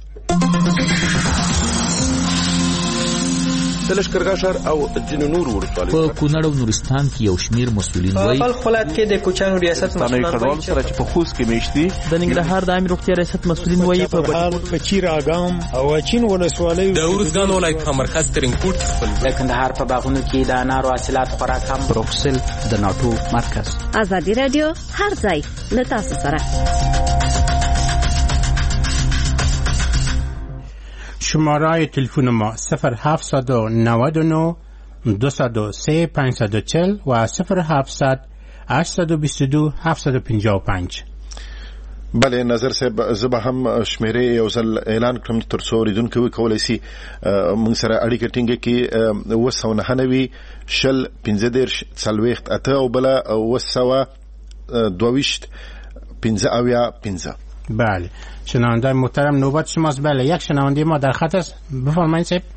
د لښکرګاه ښار او ځینو نورو ولسوالیو په کونړ او نورستان کې یو شمیر مسؤلین وایي په خپل ولایت کې د کوچانو ریاست مسؤلین سره چې په خوست کې میشتي د ننګرهار د عامه روغتیا ریاست مسؤلین وایي په بهار په چیراګام او اچین ولسوالیو د اورزګان ولایت په مرکز ترینکوټ خپل د کندهار په باغونو کې د انارو حاصلات خورا کم بروکسل د ناټو مرکز. ازادي رادیو هر ځای له تاسو سره. شماره تلفن ما صفر هفتصد و نود و نه دویست و سه پانصد و چهل و صفر هفتصد هشتصد و بیست و دو هفتصد و پنجاه و پنج. بله نظر صاحب زبا هم شمیره یو ځل اعلان کړم تر څو اوریدونکو کولای شي موږ سره اړیکه ټینګه کړي اوه سوه نهه نوي شل پنځه دېرش څلوېښت اته او بله اوه سوه دوه ویشت پنځه اویا پنځه. بله شنونده محترم نوبت شماست. بله یک شنونده ما در خط است، بفرمایید صاحب.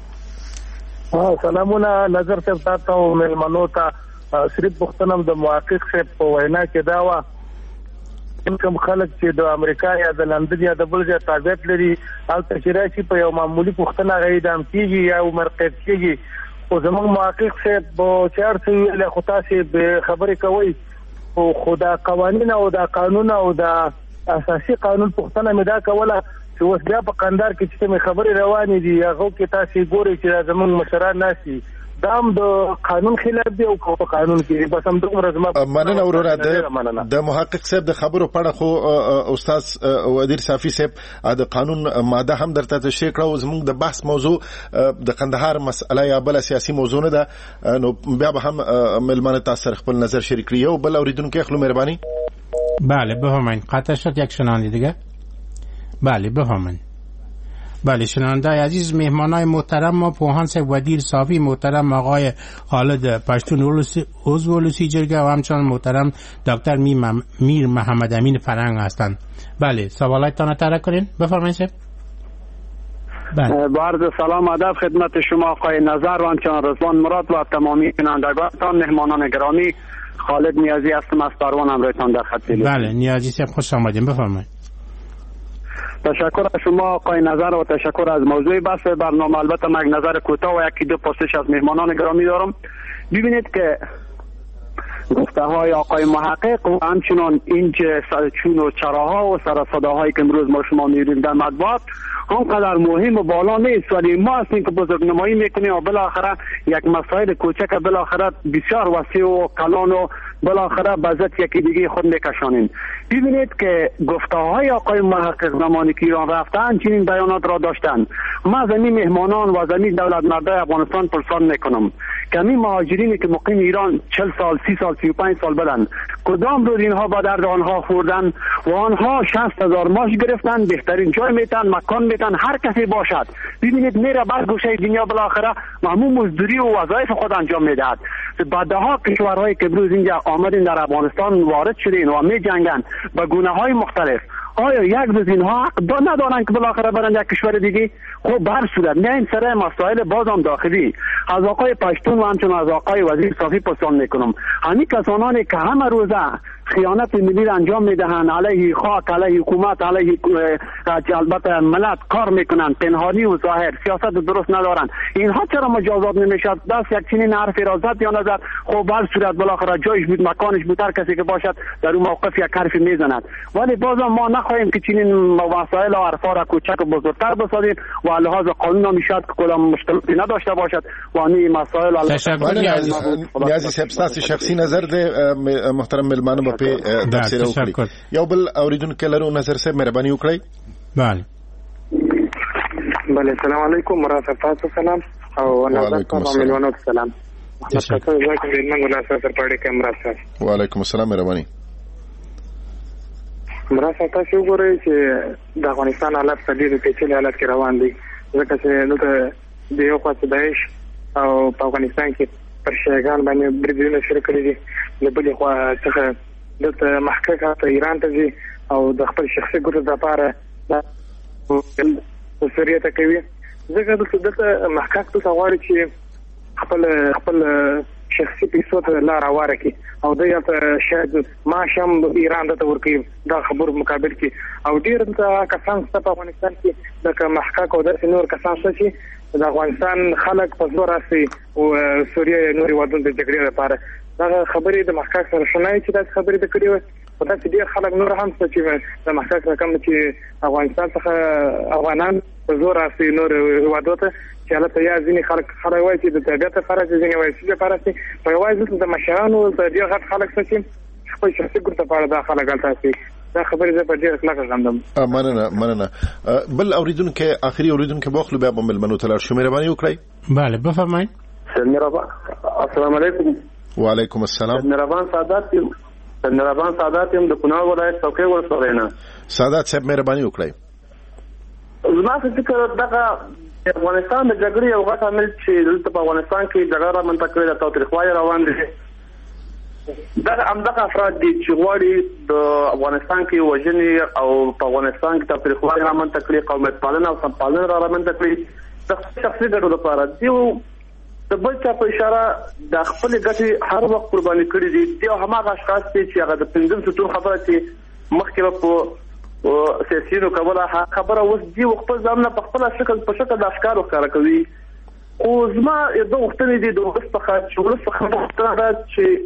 سلامونه نظر صاحب تاسو او ملمنو ته صرف پښتنم د محقق صاحب په وینا کې دا و کوم خلک چې د امریکا یا د لندن یا د بل ځای تابعیت لري هلته چې راشي په یو معمولي پوښتنه هغه اعدام کېږي یا عمر قید کېږي. خو زموږ محقق صاحب چې هر څه ویل خو تاسې خبرې کوئ خو دا قوانین او دا قانون او دا اساسي قانون پښتنه مې دا کوله چې اوس بیا په قندار کې چې مې خبرې روانې دي هغه کې تاسې ګورئ چې زموږ مشران ناسي دا هم د قانون خلاف دی او په قانون کې بس هم دومره زما مننه وروره د محقق صاحب د خبرو په اړه خو استاد ودیر صافي صاحب د قانون ماده هم درته تشریح کړه او زموږ د بحث موضوع د قندهار مسله یا بل سیاسي موضوع نه ده، نو بیا به هم ملمانه تاسو خپل نظر شریک کړئ. یو بل اوریدونکو خپل مهرباني. بله بفرمایید. قطع شد یک شنونده دیگه. بله بفرمایید. بله شنونده عزیز مهمانای محترم ما پوهان صاحب ودیر صافی، محترم آقای خالد پشتون عضو ولسی جرگه و همچنان محترم دکتر میر محمد امین فرنگ هستند. بله سوالاتتان طرح کنین بفرمایید صاحب. بله. با عرض سلام ادب خدمت شما آقای نظر و همچنان رضوان مراد و تمامی شنوندگان مهمانان گرامی. خالد نیازی هستم از پروان امروزتان در خط تلفن. بله نیازی صاحب خوش آمدین بفرمایید. تشکر از شما آقای نظر و تشکر از موضوع بحث برنامه. البته من نظر کوتاه و یکی دو پرسش از مهمانان گرامی دارم. ببینید که گفته های آقای محقق و همچنان این که چون و چراها و سر صداهایی که امروز ما شما می‌بینید در مطبوعات اونقدر مهم و بالا نیست، ولی ما هستیم که بزرگنمایی میکنیم و بالاخره یک مسائل کوچک بالاخره بسیار وسیع و کلان و بالاخره بذات یکی دیگه خود میکشانیم. ببینید که گفته های آقای محقق زمانی که ایران رفتن چنین بیانات را داشتن. ما زمین مهمانان و زمین دولت مردای افغانستان پرسان میکنم که همین مهاجرینی که مقیم ایران چهل سال سی سال سی و پنج سال بدن کدام روز اینها با درد آنها خوردن و آنها شصت هزار ماش گرفتن، بهترین جای میتن، مکان میتن، هر کسی باشد. ببینید میره بر گوشه دنیا بالاخره معمول مزدوری و وظایف خود انجام میدهد. بعدها کشورهایی که امروز اینجا آمدین در افغانستان وارد شدین و می جنگن به گونه های مختلف، آیا یک روز اینها حق ندارن که بالاخره برن یک کشور دیگه؟ خب بر صورت میایم سر مسائل بازم داخلی. از آقای پشتون و همچنان از آقای وزیر صافی پرسان میکنم، همین کسانانی که همه روزه خیانت ملی انجام میدهند، علیه خاک، علیه حکومت، علیه البته ملت کار میکنند، پنهانی و ظاهر، سیاست درست ندارند، اینها چرا مجازات نمیشد؟ دست یک چنین حرفی را زد یا نزد؟ خب بر صورت بالاخره جایش بود، مکانش بود، هر کسی که باشد در اون موقف یک حرفی میزند. ولی بازم ما نخواهیم که چنین مسائل و حرفا را کوچک و بزرگتر بسازیم و لحاظ قانون میشد که کدام مشکلاتی نداشته باشد و این مسائل نیازی سبستاسی شخصی نظر ده محترم ملمانو په تفسیر وکړي. یو بل اوریدونکو لرو نظر صاحب مهرباني وکړئ. بله بله السلام علیکم مرافقات سلام او نظر ملمانو سلام. تاسو زه کوم د منګو لاس سره پړې کیمرا سره. وعلیکم السلام مهرباني. مرافقات تاسو وګورئ چې د افغانستان حالات په ډېر پیچلي حالت کې روان دي، ځکه چې دلته د یو خوا داعش او په افغانستان کې پر شیعاګان باندې بریدونه شروع کړي دي، د بلې خوا څخه دلته محقق هغه ایران ته ځي او د خپل شخصي ګټو لپاره سوریه ته کوي. ځکه دلته دلته محقق دلته غواړي چې خپل خپل شخصي پیسو ته لار هواره کړي او د یو شاید معاش هم ایران ته ورکوي دا خبرو مقابل کې. او ډېر دلته کسان شته په افغانستان کې لکه محقق او داسې نور کسان شته چې د افغانستان خلک په زور راسي او سوریه نورې هېوادونو د جګړې لپاره دا خبرې د محقق سره شنای چې داسې خبرې د کړې وي. په داسې ډېر خلک نور هم شته چې د محقق رقم چې افغانستان څخه افغانان په زور راسي نور هېوادو ته چې هلته یا ځینې خلک خلک وایي چې د طبیعت لپاره چې ځینې وایي چې لپاره چې په یوازې دلته د مشرانو د ډېر غټ خلک شته چې خپل شخصي ګټو لپاره دا خلک هلته راسي. دا خبرې زه په ډېره کلکه غندم. مننه مننه. بل اوریدونکو آخري اوریدونکو به خپل بیا به ملمنو ته لاړ شو، مهرباني وکړئ. بله بفرمایئ. السلام علیکم. وعلیکم السلام. نرابان سعادت یم نرابان سعادت یم د کونړ ولایت څوکۍ ولسوالۍ نه. سعادت صاحب مهرباني وکړئ. زما څه فکر دغه افغانستان د جګړې یو غټ عامل چې دلته په افغانستان کې جګړه رامنځته کړې ده، تاوتریخوالی روان دي. دغه همدغه افراد دي چې غواړي د افغانستان کې وژنې او په افغانستان کې تاوتریخوالی رامنځته کړي، قومیت پالنه او سمپالنه را رامنځته کړي د شخصي ګټو لپاره. دیو د بل چا په اشاره د خپل ګټې هر وخت قرباني کړي دي. دیو هماغه اشخاص دي چې هغه د پنځم ستون خبره چې مخکې په سیاسیونو کوله خبره اوس دی خپل ځانونه په خپل شکل په شکل د افکارو ښکاره کوي. خو زما د غوښتنې دي د ولس څخه چې ولس څخه غوښتنه ده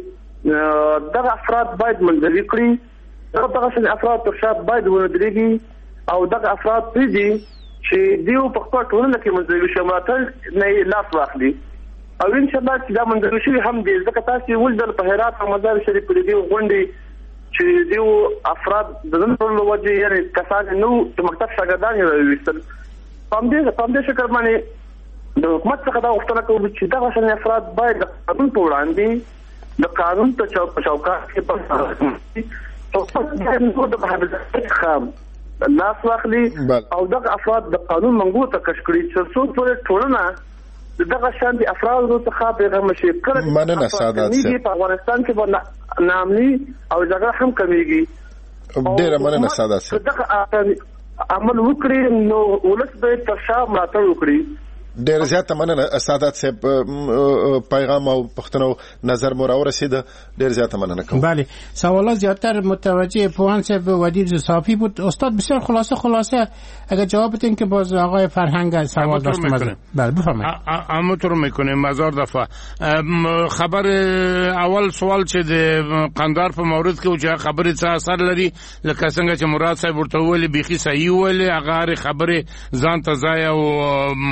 چې دغه افراد باید منځوي کړي، دغه افراد تر شا باید ونه درېږي او دغه افراد پرېږدي چې دیو په خپل ټولنه کې منځوي شي، ملاتړ نه یې لاس واخلي. او ان شاء الله چې دا منځوي شوي هم دي، ځکه تاسو ولیدل په هرات او مزار شریف کې دي غونډې چې دیو افراد د ځان ټول وجه یعنی کسان نو د مکتب شاګردان یې راوېستل. په همدې په همدې شکل باندې د حکومت څخه دا غوښتنه کوو چې دغه شان افراد باید د قانون په وړاندې د قانون ته چوکاټ کې پاتې او د محافظت څخه لاس واخلي او دغه افراد د قانون منګو ته کش کړي چې څو پورې ټولنه دغه شان دي افراد څخه پیغام شي. کله مننه سعادت صاحب. په افغانستان کې به نامني او جګړه هم کمیږي. ډیره مننه سعادت صاحب. دغه عمل وکړي نو ولس به تر شا ملاتړ وکړي. ډیر زیاته مننه سعادت صاحب. پیغام او پښتنو نظر مو راورسید، ډیر زیاته مننه کوم. بله سوالات زیاتر متوجه پوهان صاحب ودیر صافی بود. استاد بسیار خلاصه خلاصه اگر جواب بدین که باز آقای فرهنگ سوال داشتم. بله بفرمایید. همونطور میکنیم. هزار دفعه خبر اول سوال چې د قندار په مورد کې او چې خبرې څه اثر لري لکه څنګه چې مراد صاحب ورته ویلي بیخي صحیح ویلي، هغه خبرې ځان ته ځای او ورځ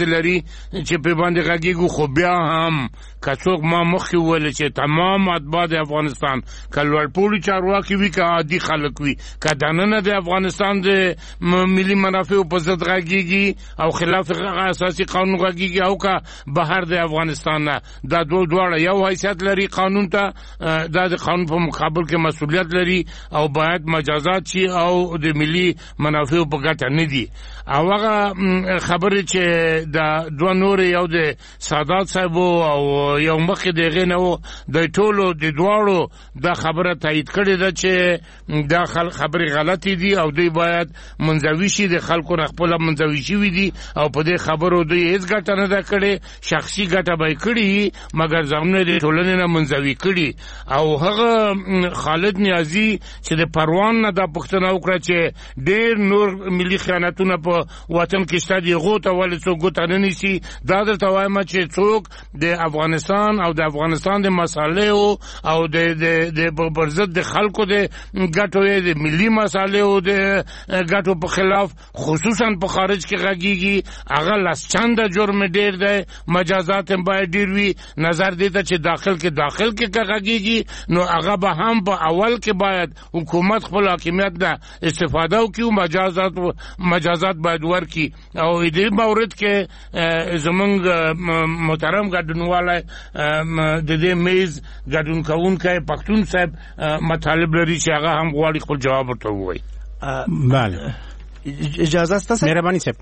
یوازې لري چې په باندې غږیږو، خو بیا هم که څوک ما مخکې وویل چې تمام اتباع د افغانستان که لوړپوړي چارواکي وي که عادي خلک وي که دننه د افغانستان د ملي منافعو په ضد غږیږي او خلاف اساسي قانون غږیږي او که بهر د افغانستان نه، دا دوه دواړه یو حیثیت لري قانون ته، دا د قانون په مقابل کې مسؤلیت لري او باید مجازات شي او د ملي منافعو په ګټه نه دي. او هغه خبرې چې د دوه نور یو د سادات صاحب او یو مخکې د هغې نه و، د ټولو د دواړو دا خبره تایید کړې ده چې دا خبرې غلطې دي او دوی باید منزوي شي، د خلکو نه خپله منزوي شوي دي او په دې خبرو دوی هېڅ ګټه نه ده کړې، شخصي ګټه به یې کړي مګر ځانونه د ټولنې نه منزوي کړي. او هغه خالد نیازي چې د پروان نه دا پوښتنه وکړه چې ډېر نور ملي خیانتونه په وطن کې شته دي، هغو ته ولې څوک ګوته نه نیسي؟ دا درته وایم چې څوک د افغانستان او د افغانستان د مسالو او د د پر ضد د خلکو د ګټو د ملي مسالو د ګټو په خلاف خصوصا په خارج کې غږیږي، هغه لس چنده جرم ډېر دی، مجازات هم باید ډېر وي. نظر دی ته چې داخل کې داخل کې که غږیږي نو هغه به هم په اول کې باید حکومت خپل حاکمیت نه استفاده وکړي او مجازات مجازات باید ورکړي. او دې مورد کې زمونږ محترم ګډونوالی د دې میز ګډون کوونکی پښتون صاحب مطالب لري چې هغه هم غواړي خپل جواب ورته ووایي. بله اجازه ستاسو؟ مهرباني صاحب.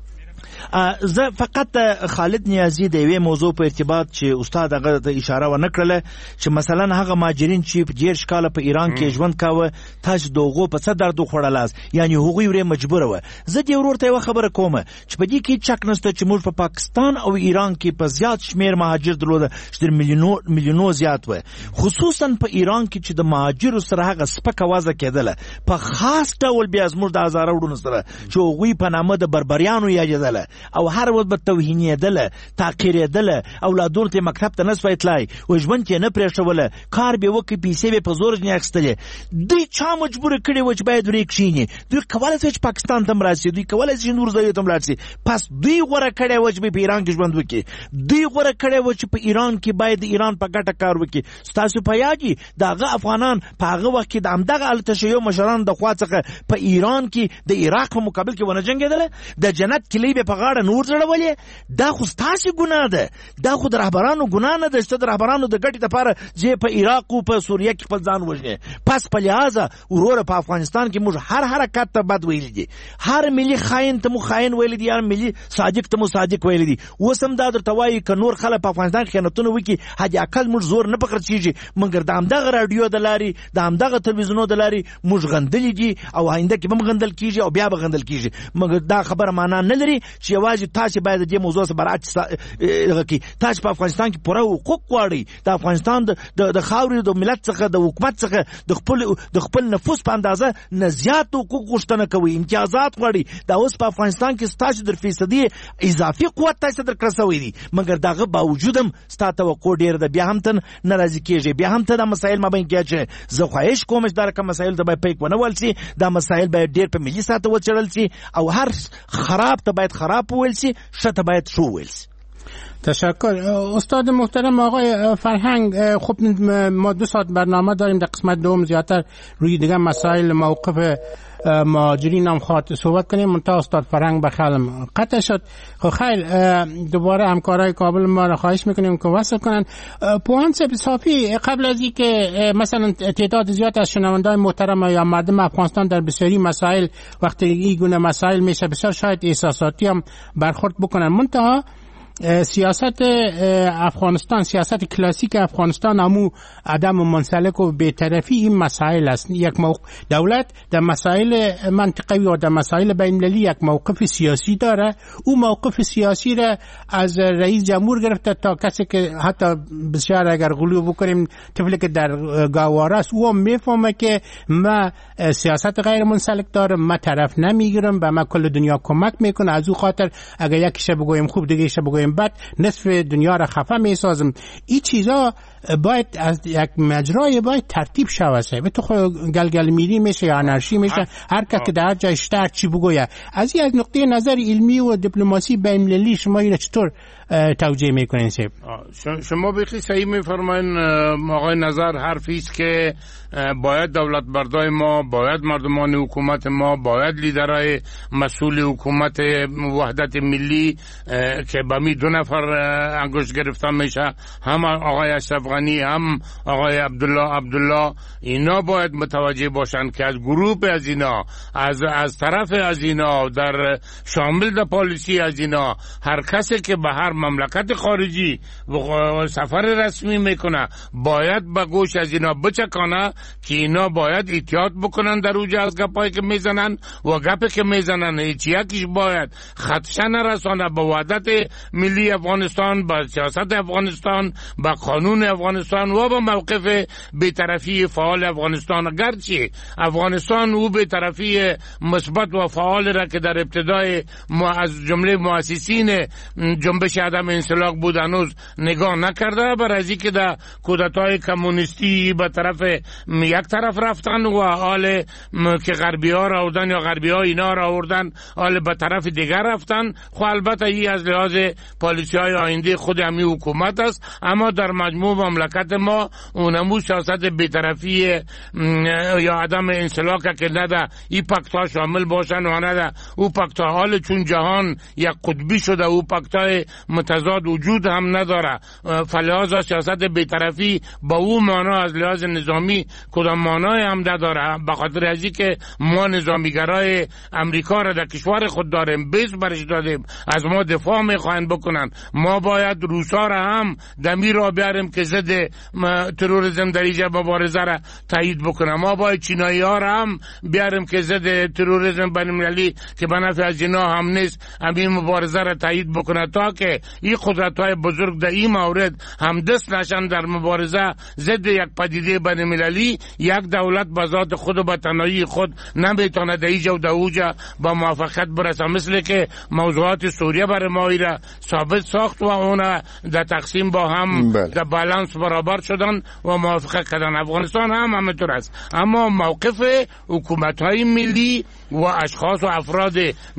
زه فقط خالد نیازی د یوې موضوع په ارتباط چې استاد هغه ته اشاره ونه کړله چې مثلا هغه مهاجرین چې په دېرش کاله په ایران کې ژوند کاوه، تاسو د هغو په څه درد وخوړلاست، یعنې هغوی ورې مجبوره وه. زه دې ورور ته یوه خبره کومه چې په دې کې چک نشته چې موږ په پاکستان او ایران کې په زیات شمېر مهاجر درلوده چې د میلیونو زیات وه، خصوصا په ایران کې چې د مهاجرو سره هغه سپکه وضع کېدله، په خاص ډول بیا زموږ د هزاره وروڼو سره چې هغوی په نامه د بربریانو یادېدله او هر وخت به توهینېدله، تحقیرېدله، اولادونو ته مکتب ته نه سوی تلای، و ژوند یې نه پرېښوله، کار به یې وکړي، پیسې به یې په زور ځینې اخیستلې. دوی چا مجبوره کړې وه چې باید ورې کښېني؟ دوی کولی شوی چې پاکستان ته هم راشي، دوی کولی شي نور ځایونو ته هم لاړ شي، پس دوی غوره کړې وه چې په ایران کې ژوند وکړي، دوی غوره کړې وه چې په ایران کې باید د ایران په ګټه کار وکړي. ستاسو په یاد وي د هغه افغانان په هغه وخت کې د همدغه التشیع مشرانو د خوا څخه په ایران کې د عراق په مقابل کې ونه جنګېدله، د جنت کیلۍ به په غاړه نور زړولې. دا خو ستاسې ګناه ده، دا خو د رهبرانو ګناه نه ده چې د رهبرانو د ګټې دپاره چې په عراق او په سوریه کې خپل ځان وژنې. پس په لحاظه وروره په افغانستان کې موږ هر حرکت ته بد ویلي دي، هر ملي خاین ته مو خاین ویلي دي، هر ملي صادق ته مو صادق ویلي دي. اوس هم دا درته وایي که نور خلک په افغانستان کې خیانتونه وکړي، حد اقل موږ زور نه په خرڅېږي، مګر د همدغه راډیو د لارې د همدغه تلویزیونو د لارې موږ غندلي دي او آینده کې به هم غندل کېږي او بیا به غندل کېږي. مګر دا خبره معنا نه لري چې یوازې تاسې باید د دې موضوع سره برعکس دغه کړي. تاسې په افغانستان کې پوره حقوق غواړئ، د افغانستان د خاورې د ملت څخه د حکومت څخه د خپل د خپل نفوس په اندازه نه زیات حقوق غوښتنه کوئ، امتیازات غواړئ. دا اوس په افغانستان کې ستاسو در فیصدي اضافي قوت تاسو ته درکړه سوی دي، مګر دغه باوجود هم ستا توقع ډېره ده، بیا هم ته نه راضي کېږي، بیا هم ته دا مسایل مابین کې چې زه خواهش کوم چې دا رقم مسایلو ته باید پیک ونه ول سي، دا مسایل باید ډېر په ملي سطحه وڅېړل سي او هر خراب ته باید خراب وویل سي، ښه ته باید ښه وویل سي. تشکر استاد محترم. آقای فرهنگ، خب ما دو ساعت برنامه داریم، در قسمت دوم زیادتر روی دیگه مسائل موقف مهاجرین هم خواهد صحبت کنیم. منتها استاد فرهنگ بخلم قطع شد. خب خیلی دوباره همکارای کابل ما را خواهش میکنیم که وصل کنن. پوهان صافی، قبل از این که مثلا تعداد زیاد از شنوندگان محترم یا مردم افغانستان در بسیاری مسائل وقتی این گونه مسائل میشه بسیار شاید احساساتی هم برخورد بکنن، منتها سیاست افغانستان، سیاست کلاسیک افغانستان همو عدم منسلک و بی‌طرفی این مسائل است. یک موقع دولت در مسائل منطقوی و در مسائل بین‌المللی یک موقف سیاسی داره. او موقف سیاسی را از رئیس جمهور گرفته تا کسی که حتی بسیار اگر غلو بکنیم طفلی که در گاواره است، او میفهمه که ما سیاست غیر منسلک دارم، ما طرف نمیگیرم، به ما کل دنیا کمک میکنه. از او خاطر اگر یکیش بگویم خوب دیگه ایش بگویم بد، نصف دنیا را خفه میسازم. این چیزا باید از یک مجرای باید ترتیب شود صاحب. تو خود گلگل میری میشه یا انارشی میشه، هر که که در جای شتر چی بگوید. از این از نقطه نظر علمی و دیپلماسی بین‌المللی شما اینو چطور توجیه میکنین صاحب؟ شما بخی صحیح میفرمایین آقای نظر. حرفی است که باید دولت بردار ما، باید مردمان حکومت ما، باید لیدرهای مسئول حکومت وحدت ملی که با می دو نفر انگشت گرفتن میشه، هم آقای اشرف غنی هم آقای عبدالله عبدالله، اینا باید متوجه باشن که از گروه از اینا، از از طرف از اینا، در شامل در پالیسی از اینا، هر کسی که به هر مملکت خارجی سفر رسمی میکنه باید به گوش از اینا بچکانه که اینا باید احتیاط بکنن در اوج از گپایی که میزنن و گپی که میزنن هیچ یکیش باید خدشه نرسانه به وحدت ملی افغانستان، به سیاست افغانستان، به قانون افغانستان و به موقف بی‌طرفی فعال افغانستان. گرچه افغانستان او بی‌طرفی مثبت و فعال را که در ابتدای از جمله مؤسسین جنبش عدم انسلاک بود هنوز نگاه نکرده، برای از اینکه در کودتای کمونیستی به طرف یک طرف رفتن و حال که غربی ها را آوردن یا غربی ها اینا را آوردن حال به طرف دیگر رفتن. خب البته این از لحاظ پالیسی های آینده خود همی حکومت است، اما در مجموع مملکت ما اونمو سیاست بی‌طرفی یا عدم انسلاک که نده این پکتا شامل باشن و نده او پکتا، حال چون جهان یک قطبی شده او پکتای متضاد وجود هم نداره، فلحاظ سیاست بی‌طرفی با او معنا از لحاظ نظامی کدام معنای هم نداره. به خاطر ازی که ما نظامیگرای امریکا را در کشور خود داریم، بیس برش دادیم، از ما دفاع میخواهند بکنن، ما باید روسا را هم دمی را بیاریم که ضد تروریسم در اینجا مبارزه را تایید بکنه، ما باید چینایی ها را هم بیاریم که ضد تروریسم بین‌المللی که به نفع از اینا هم نیست همین مبارزه را تایید بکنه، تا که این قدرت های بزرگ در این مورد هم دست نشن در مبارزه ضد یک پدیده بین‌المللی. یک دولت به ذات خود و به تنهایی خود نمیتونه در اینجا و در اوجا با موافقت برسه، مثل که موضوعات سوریه برای ما را ثابت ساخت و اون در تقسیم با هم بله. در بالانس برابر شدن و موافقت کردن. افغانستان هم همینطور است، اما موقف حکومت های ملی و اشخاص و افراد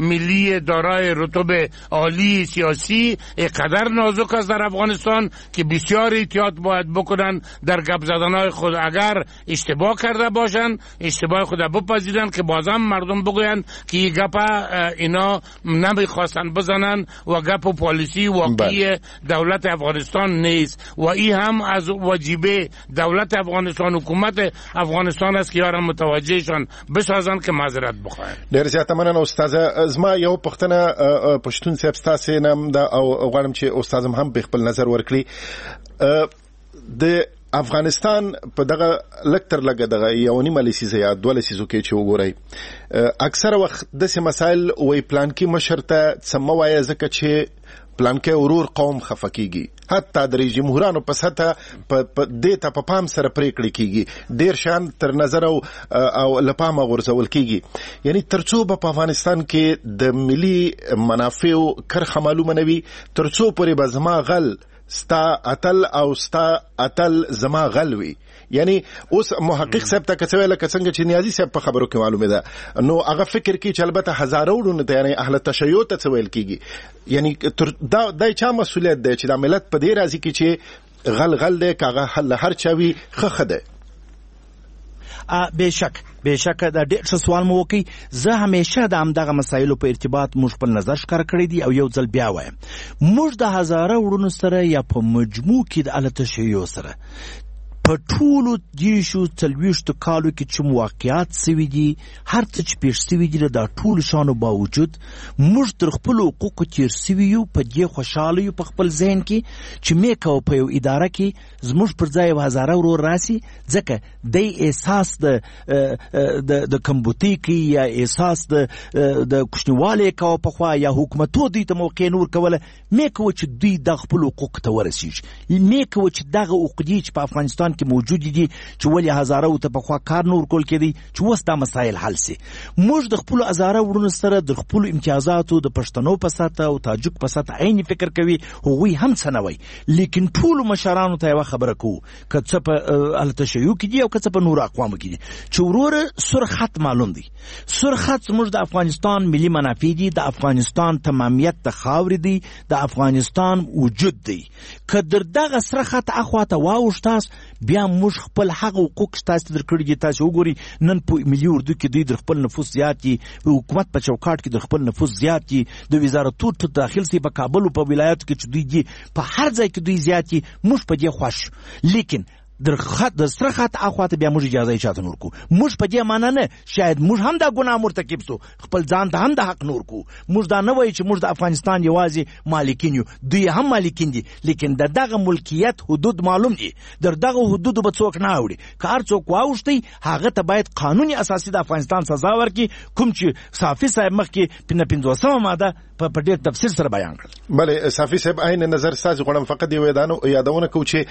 ملی دارای رتبه عالی سیاسی اینقدر نازک است در افغانستان که بسیار احتیاط باید بکنن در گپ زدنهای خود. اگر اشتباه کرده باشن اشتباه خود بپذیرن که بازم مردم بگوین که این گپ اینا نمیخواستن بزنن و گپ پالیسی واقعی دولت افغانستان نیست و این هم از واجبه دولت افغانستان حکومت افغانستان است که یارم متوجهشان بسازن که معذرت بخواهن. ډېر زیاته مننه استاد. زما یو پښتنه پښتون صاحب ستاسو نام دا او غواړم چې استاد هم په خپل نظر ورکړي د افغانستان په دغه لکتر لګه دغه یو نیمه لسیزه یا دوه لسیزو کې چې وګورئ اکثر وخت داسې مسایل وی پلان کې مشر ته څه مه وایه ځکه چې پلان کې ورور قوم خفه کیږي، حتی د رئیس جمهورانو په سطحه دې ته په پام سره پریکړې کیږي، ډېر شیان تر نظر او او له پامه غورځول کیږي. یعنی تر څو به په افغانستان کې د ملي منافعو کرښه معلومه نه وي، تر څو پورې به زما غل ستا اتل او ستا اتل زما غل وي. یعنی اوس محقق صاحب ته کڅوې لکه څنګه چې نیازي صاحب په خبرو کې معلومه ده، نو هغه فکر کې چې البته هزارو ورونه ته یعنی اهل تشیع ته څه ویل کیږي، یعنی دا د چا مسولیت دی چې د ملت په دې راځي کې چې غل غل دی کاغه حل هر چاوي خخه ده. بشک بشک دا ډېر څه سوال مو وکي. زه همیشه د همدغه مسایلو په ارتباط موږ خپل نظر ښکاره کړی دی او یو ځل بیا وایم موږ د هزاره وړونو سره یا په مجموع کې د اهل تشیع سره په ټولو دیشو څلوېښتو کالو کې چې واقعیات سوي دي، هر څه چې پېښ سوي دي، دا ټولو شانو باوجود موږ تر خپلو حقوقو تېر سوي یو، په دې خوشحاله یو په خپل ذهن کې چې مې کوه په یو اداره کې زموږ پر ځای یو هزاره ورور راسي، ځکه دی احساس د د کمبوتۍ کوي یا احساس د د کوچنیوالي کوه پخوا یا حکومتو دوی ته موقع نه ورکوله، مې کوه چې دوی د خپلو حقوقو ته ورسېږي، مې کوه چې دغه عقدې چې په افغانستان کې موجود دي چې ولې هزاره ته په خوا کار نور کول کېدی چې اوس دا مسایل حل سي. موږ د خپل هزاره وړونو سره د خپل امتیازاتو د پښتنو په ساته او تاجک په ساته عین فکر کوي، هغوی هم څه نه وایي، لیکن ټولو مشرانو ته یوه خبره کوو، که څه په التشیع کې دي او که څه په نورو اقوامو کې دي، چې وروره سور خط معلوم دی. سور خط زموږ د افغانستان ملي منافع دي، د افغانستان تمامیت د خاورې دی، د افغانستان وجود دی. که در دغه سره خط اخواته واوښتاست بیا موږ خپل هغه حقوق ستاسو درکړي دي. تاسو وګورئ نن په ملي اردو کې دوی در خپل نفوس زیات دي، حکومت په چوکاټ کې در خپل نفوس زیات دي، د وزارتونو داخل سي په کابل او په ولایتو کې چې دوی دي په هر ځای کې دوی زیات دي، موږ په دې خوښ. لیکن در خط د سره خط اخواته بیا موږ اجازه یې چاته نور کو. موږ په دې معنا نه شاید موږ هم دا ګناه مرتکب سو، خپل ځان ته هم د حق نور کو. موږ دا نه وایو چې موږ د افغانستان یوازې مالکین یو، دوی هم مالکین دي، لیکن د دغه ملکیت حدود معلوم دي. در دغه حدود به څوک نه اوړي. که هر څوک واوښتي هغه ته باید قانوني اساسي د افغانستان سزا ورکړي، کوم چې صافي صاحب مخکې پنځه پنځوسمه ماده په ډېر تفصیل سره بیان کړل. بله صافي صاحب عین نظر ستاسو غواړم فقط یو یادونه کوو چې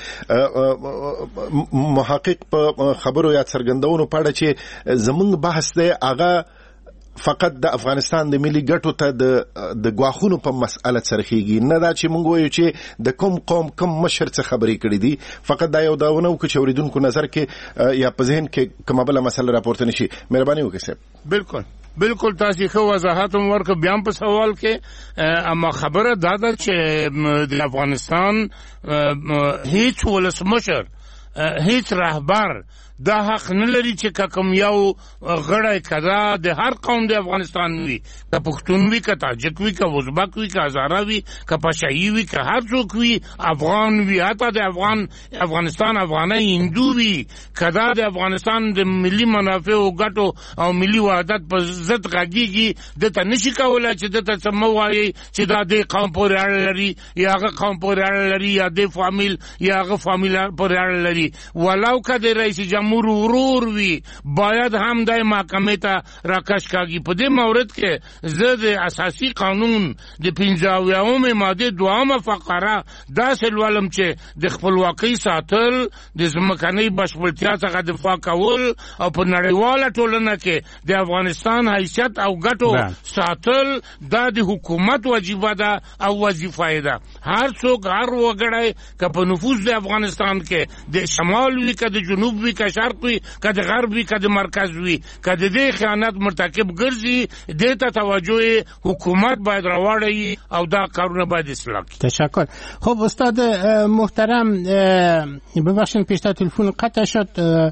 محقق په خبرو یا څرګندونو پاړه چې زمونږ بحث دی هغه فقط د افغانستان د ملي ګټو ته د ګواښونو په مسأله څرخیږي، نه دا چې موږ وایو چې د کوم قوم کوم مشر څه خبرې کړې دي. فقط دا یو داونه وکړو چې اوریدونکو نظر کې یا په ذهن کې کومه بله مسله راپورته نشي. مهرباني وکړئ صاحب. بالکل بالکل تاسو خو وضاحت هم ورک بیان په سوال کې، اما خبره دا ده چې د افغانستان هیڅ ولسمشر هیڅ رهبر دا حق نه لري چې کوم یو غړی کدا د هر قوم د افغانستان وي، که پښتون وي، که تاجک وي، که ازبک وي، که هزاره وي، که پشاهي وي، که هر څوک وي، افغان وي، حتی د افغان افغانستان افغاني هندو وي، کدا د افغانستان د ملي منافع او ګټو او ملي وحدت په ضد غږیږي، دته نشي کولای چې دته څه مو وایي چې دا د قوم پورې اړه لري یا هغه قوم پورې اړه لري یا د فامیل یا هغه فامیل پورې اړه لري. ولو که د رئیس جمهور ورور وي باید هم د محکمې ته راکش کاږي. په دې مورد کې زه د اساسي قانون د پنځه اویاومې مادې دوهمه فقره داسې لولم چې د خپلواکۍ ساتل، د ځمکنۍ بشپړتیا څخه دفاع کول او په نړیواله ټولنه کې د افغانستان حیثیت او ګټو ساتل دا د حکومت وجیبه ده او وظیفه یې ده. هر څوک هر وګړی که په نفوذ د افغانستان کې د شمال وي، که د جنوب وي، که شرق وي، که د غرب وي، که د مرکز وي، که د دې خیانت مرتکب ګرځي دې ته توجه حکومت باید راوړي او دا کارونه باید اصلاح کړي. تشکر. خب استاد محترم ببخشید پیشتر تلفن قطع شد.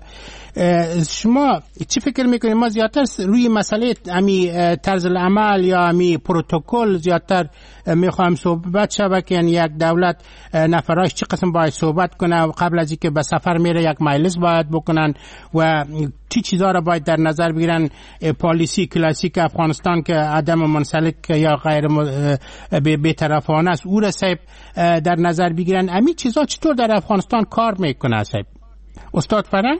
شما چی فکر میکنید ما زیادتر روی مسئله امی طرز العمل یا امی پروتکل زیادتر میخوایم صحبت شود که یعنی یک دولت نفراش چی قسم باید صحبت کنه و قبل از اینکه به سفر میره یک مجلس باید بکنن و چی چیزا را باید در نظر بگیرن؟ پالیسی کلاسیک افغانستان که عدم منسلک یا غیر بی‌طرفانه است او را صاحب در نظر بگیرن. امی چیزا چطور در افغانستان کار میکنه صاحب؟ استاد فرنگ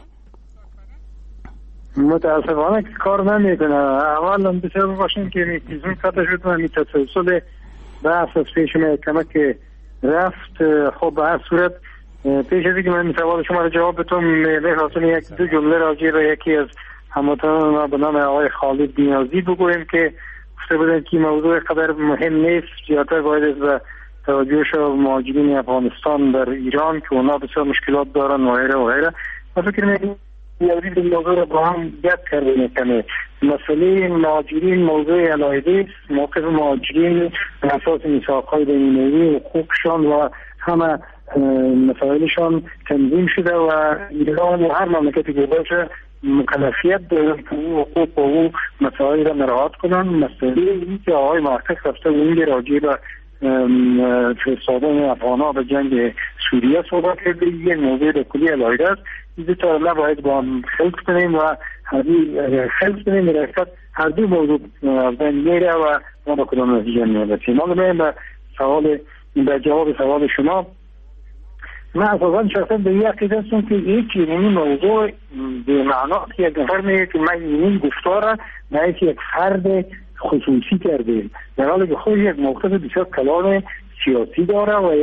متاسفانه که کار نمیکنه. اول هم بسیار باشیم که میتیزون قطع شد و میتسلسل بحث از پیش محکمه که رفت. خب به هر صورت پیش از اینکه من سوال شما رو جواب بتونم میخواستم یک دو جمله راجع به یکی از هموطنان ما به نام آقای خالد نیازی بگویم که گفته بودن که موضوع قدر مهم نیست، زیادتر باید از توجهش مهاجرین افغانستان در ایران که اونا بسیار مشکلات دارن و غیره و غیره. من فکر میکنم یعنی این موضوع رو با هم گپ کرده میکنه. مسئله مهاجرین موضوع علاهده است. موقف مهاجرین اساس میثاق‌های بین‌المللی حقوقشان و همه مسائلشان تنظیم شده و ایران و هر مملکتی که باشه مکلفیت دارن که اون حقوق و اون مسائل را مراعات کنن. مسئله این که آقای محقق رفته اون راجع به فرستادن افغان‌ها به جنگ سوریه صحبت کرده، یک موضوع کلی علاهده است. این دو تا باید با هم خلط کنیم و خلط کنیم رفت هر دو موضوع از بین میره و ما به کدام نتیجه میرسیم. ما بریم به سوال به جواب سوال شما. من اساسا شخصا به یک عقیده هستم که یک یعنی موضوع به معنا که یک نفر میگه که من این گفتار نه یک فرد خصوصی کرده، در حالی که خود یک موقف بسیار کلان سیاسی داره و یک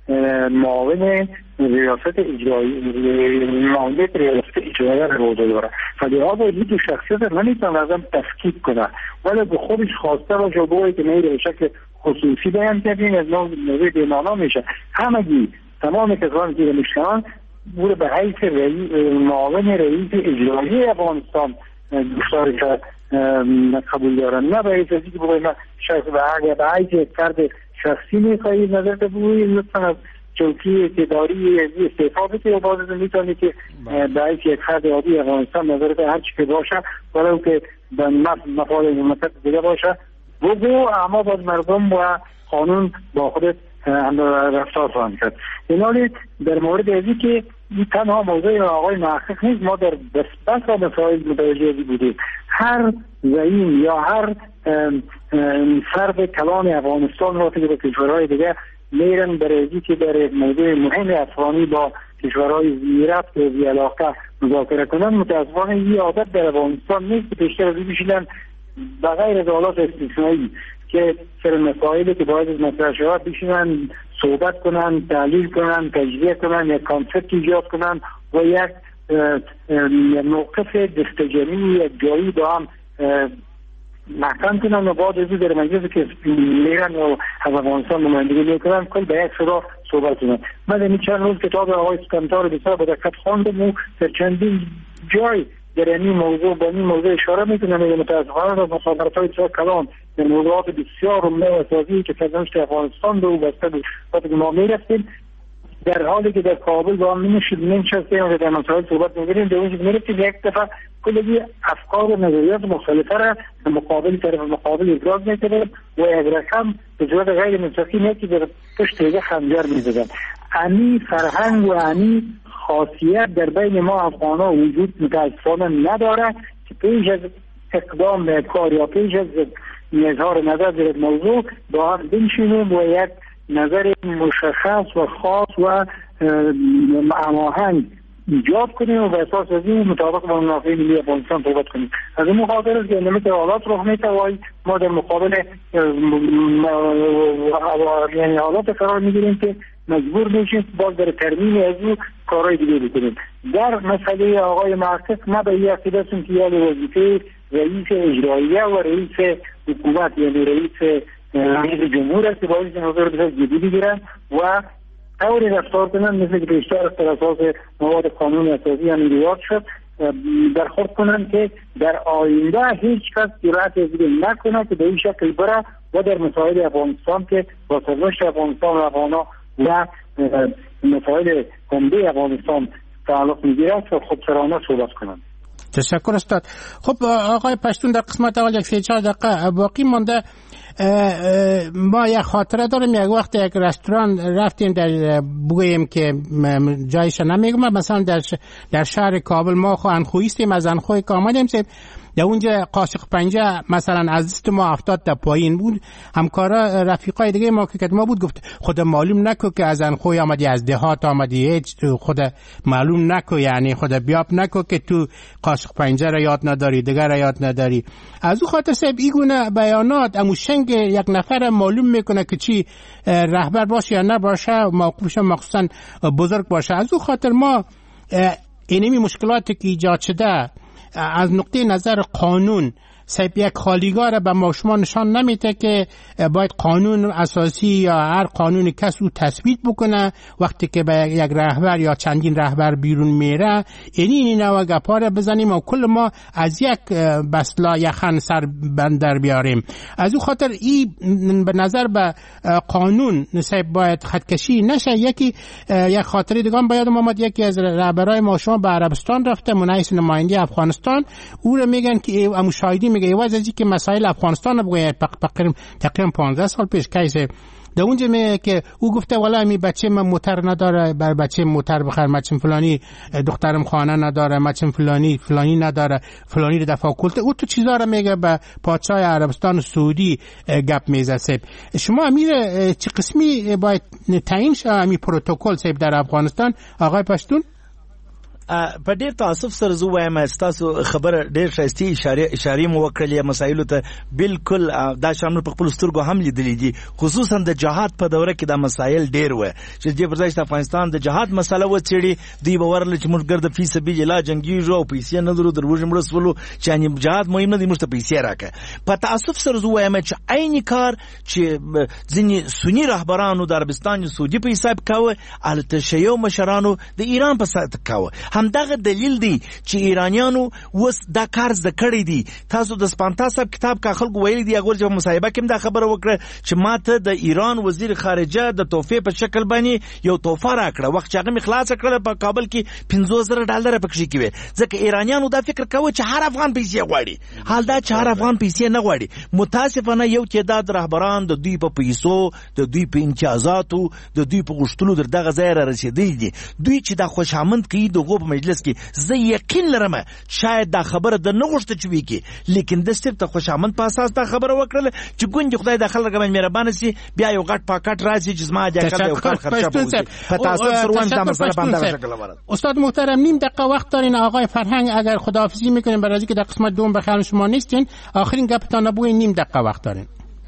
معاون ریاست اجرایی معاون ریاست اجرایی رو داره فدیها باید این دو شخصیت نمیتونن ازم تفکیک کنه ولی به خودش خواسته باشه و باید که نیره به شکل خصوصی بیان کردین از نوع بیمانا میشه همگی تمام کسانی که میشنن بوده به حیث معاون رئیس اجرایی افغانستان گفتاری که قبول دارن نه به حیث ازی که بگوی من شخص به حیث فرد شخصی میخواهی نظر که بگوی لطفا از چوکی اعتداری استعفا بده و باز میتونی که به حیث یک فرد عادی افغانستان نظر به هر چی که باشه ولو که به مفاد مملکت دیگه باشه بگو اما باز مردم و قانون با خودت رفتار خواهند کرد. اینالی در مورد ازی که این تنها موضوع آقای محقق نیست ما در بس و مسائل متوجه بودیم هر زعیم یا هر فرد کلان افغانستان وقتی که با کشورهای دیگه میرن در ازی که در موضوع مهم افغانی با کشورهای زیرفت و زی علاقه مذاکره کنن متاسفانه این عادت در افغانستان نیست که پیشتر ازی بشیدن بغیر از حالات استثنایی که سر مسائلی که باید از مطرح شود بشینن صحبت کنن تحلیل کنن تجزیه کنن یک کانسپت ایجاد کنن و یک موقف دستجمعی یک جایی با هم محکم کنن و بعد ازی در مجلس که میرن و از افغانستان نمایندگی میکنن کل به یک صدا صحبت کنن. من این چند روز کتاب آقای اسکندر بسیار به دقت خواندم و در چندین جای در این موضوع با این موضوع اشاره میکنم که متاسفانه از مخابرات‌های بسیار کلان در موضوعات بسیار و اساسی که سرزنش افغانستان رو بسته بود وقتی که ما میرفتیم در حالی که در کابل با هم نشستیم و در مسائل صحبت میکنیم در اونجا میرفتیم یک دفعه کلی افکار و نظریات مختلفه را در مقابل طرف مقابل ابراز میکردیم و یک رقم به صورت غیر مستقیم که در پشت دیگه خنجر میزدن. امی فرهنگ و امی خاصیت در بین ما افغان‌ها وجود متاسفانه نداره که پیش از اقدام به کار یا پیش از اظهار نظر در موضوع با هم بنشینیم و یک نظر مشخص و خاص و هماهنگ ایجاد کنیم و به اساس از این مطابق با منافع ملی افغانستان صحبت کنیم. از این مخاطر است که نمیت حالات رخ میده ما در مقابل یعنی حالات قرار میگیریم که مجبور میشیم باز در ترمیم از او کارهای دیگه بکنیم. در مسئله آقای محقق ما به این عقیده هستیم که یاد وظیفه رئیس اجراییه و رئیس حکومت یعنی رئیس رئیس جمهور است که باید نظر بسیار جدی بگیرن و طوری رفتار کنن مثل که بیشتر در اساس مواد قانون اساسی هم ایجاد شد برخورد کنن که در آینده هیچ کس جرأت دیگه نکنه که به این شکل بره و در مسائل افغانستان که با سرنوشت افغانستان و افغانا و مسائل عمده افغانستان تعلق میگیره و خودسرانه صحبت کنن. تشکر استاد. خب آقای پشتون در قسمت اول یک سه چهار دقیقه باقی مانده ما یک خاطره داریم یک وقت یک رستوران رفتیم در بگوییم که جایش نمیگم مثلا در در شهر کابل ما خو انخویستیم از انخوی که آمدیم در اونجا قاشق پنجه مثلا از دست ما افتاد در پایین بود همکارا رفیقای دیگه ما که ما بود گفت خود معلوم نکو که از انخوی آمدی از دهات آمدی هیچ خود معلوم نکو یعنی خود بیاب نکو که تو قاشق پنجه را یاد نداری دیگر را یاد نداری. از او خاطر صاحب این گونه بیانات امو شنگ یک نفر معلوم میکنه که چی رهبر باشه یا نباشه موقفش مخصوصا بزرگ باشه. از او خاطر ما اینمی مشکلاتی که ایجاد شده از نقطه نظر قانون صاحب یک خالیگاه به ما شما نشان نمیده که باید قانون اساسی یا هر قانون کس رو تثبیت بکنه وقتی که به یک رهبر یا چندین رهبر بیرون میره اینی این نوع گپا را بزنیم و کل ما از یک بسلا یخن سر بندر بیاریم. از او خاطر این به نظر به قانون صاحب باید خطکشی نشه. یکی یک خاطری دیگه باید اومد یکی از رهبرای ما شما به عربستان رفته منعکس نماینده افغانستان او را میگن که امو شاهدی میگه ایواز از که مسائل افغانستان بگویه تقریبا پانزده سال پیش کیسه در اونجا میگه که او گفته والا می بچه من موتر نداره بر بچه موتر بخیر مچم فلانی دخترم خانه نداره مچم فلانی فلانی نداره فلانی رو دفاع کلته او تو چیزا رو میگه به پادشاه عربستان سعودی گپ میزه. شما امیر چه قسمی باید تعیین شه امی پروتکل صاحب در افغانستان آقای پشتون؟ په ډیر تاسف سره زه وایم تاسو خبره ډیر شایستې اشاره اشاره مو وکړلې مسایلو ته بالکل دا شامل په خپل سترګو هم لیدلې دي خصوصا د جهاد په دوره کې دا مسایل ډیر و چې د پردیش افغانستان د جهاد مسله و چېړي دی باورل چې موږ ګرد فی سبیل الله جنگیږو او پیسې نه درو دروژم رسولو چې ان جهاد مهم نه دی موږ ته پیسې راکړه په تاسف سره زه وایم چې عین کار چې ځینې سنی رهبرانو د عربستان سعودي په حساب کاوه الته شیو مشرانو د ایران په سات کاوه همدغه دلیل دی چې ایرانیانو وس دا کار ز کړی دی تاسو د سپانتا صاحب کتاب کا خلکو ویل دی هغه چې مصاحبه کې دا خبره وکړه چې ماته د ایران وزیر خارجه د تحفه په شکل باندې یو تحفه راکړه وخت چې هغه مخلاص کړل په کابل کې پنځوس زره ډالر پکې کیوي ځکه ایرانیانو دا فکر کاوه چې هر افغان پیسې غواړي حال دا چې هر افغان پیسې نه غواړي متاسفانه یو تعداد رهبران د دوی په پیسو د دوی په امتیازاتو د دوی په غشتلو در دغه ځای را رسیدي دي دوی چې دا خوشامند کوي دغه په مجلس کې زه یقین لرم شاید دا خبره د نه غوښته چوي کې لیکن د صرف ته خوشامند په اساس دا خبره وکړه چې ګوند خدای د خلک باندې مهربان سي بیا یو غټ پاکټ راځي چې زما د کار یو کار خرچه بوزي په تاسو سره وان دا مسله په همدغه شکل وره استاد محترم نیم دقیقه وقت دارین آقای فرهنگ اگر خداحافظی میکنیم برای اینکه در قسمت دوم بخیر شما نیستین آخرین گپتان نبوی نیم دقیقه وقت دارین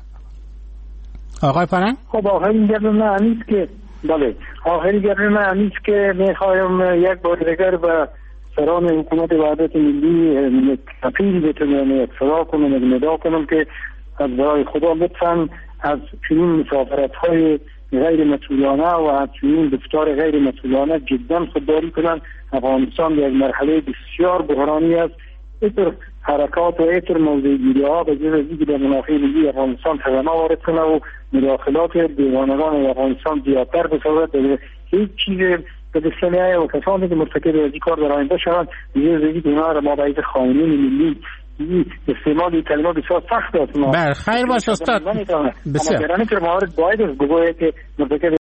آقای فرهنگ خب آخرین گپ من نیست که بله آخرین گپ من نیست که میخوایم یک بار دیگر به سران حکومت وحدت ملی اپیل بتونم اقتضا کنم ندا کنم که از برای خدا لطفاً از چنین مسافرت های غیر مسئولانه و از چنین گفتار غیر مسئولانه جدا خودداری کنند. افغانستان در مرحله بسیار بحرانی است. اینطور حرکات و اینطور موضوعگیری ها به جز از اینکه در منافع ملی افغانستان تضمین وارد کنه و مداخلات دیوانگان افغانستان زیادتر بسازد هیچ چیز به دست نمیآید و کسانی که مرتکب از این کار در آینده شوند به جز از اینکه اینها را ما باید خائنین ملی استعمال کلمات بسیار سخت است. بله خیر باش استاد. بسیار. اما در این موارد باید بگوید که مرتکب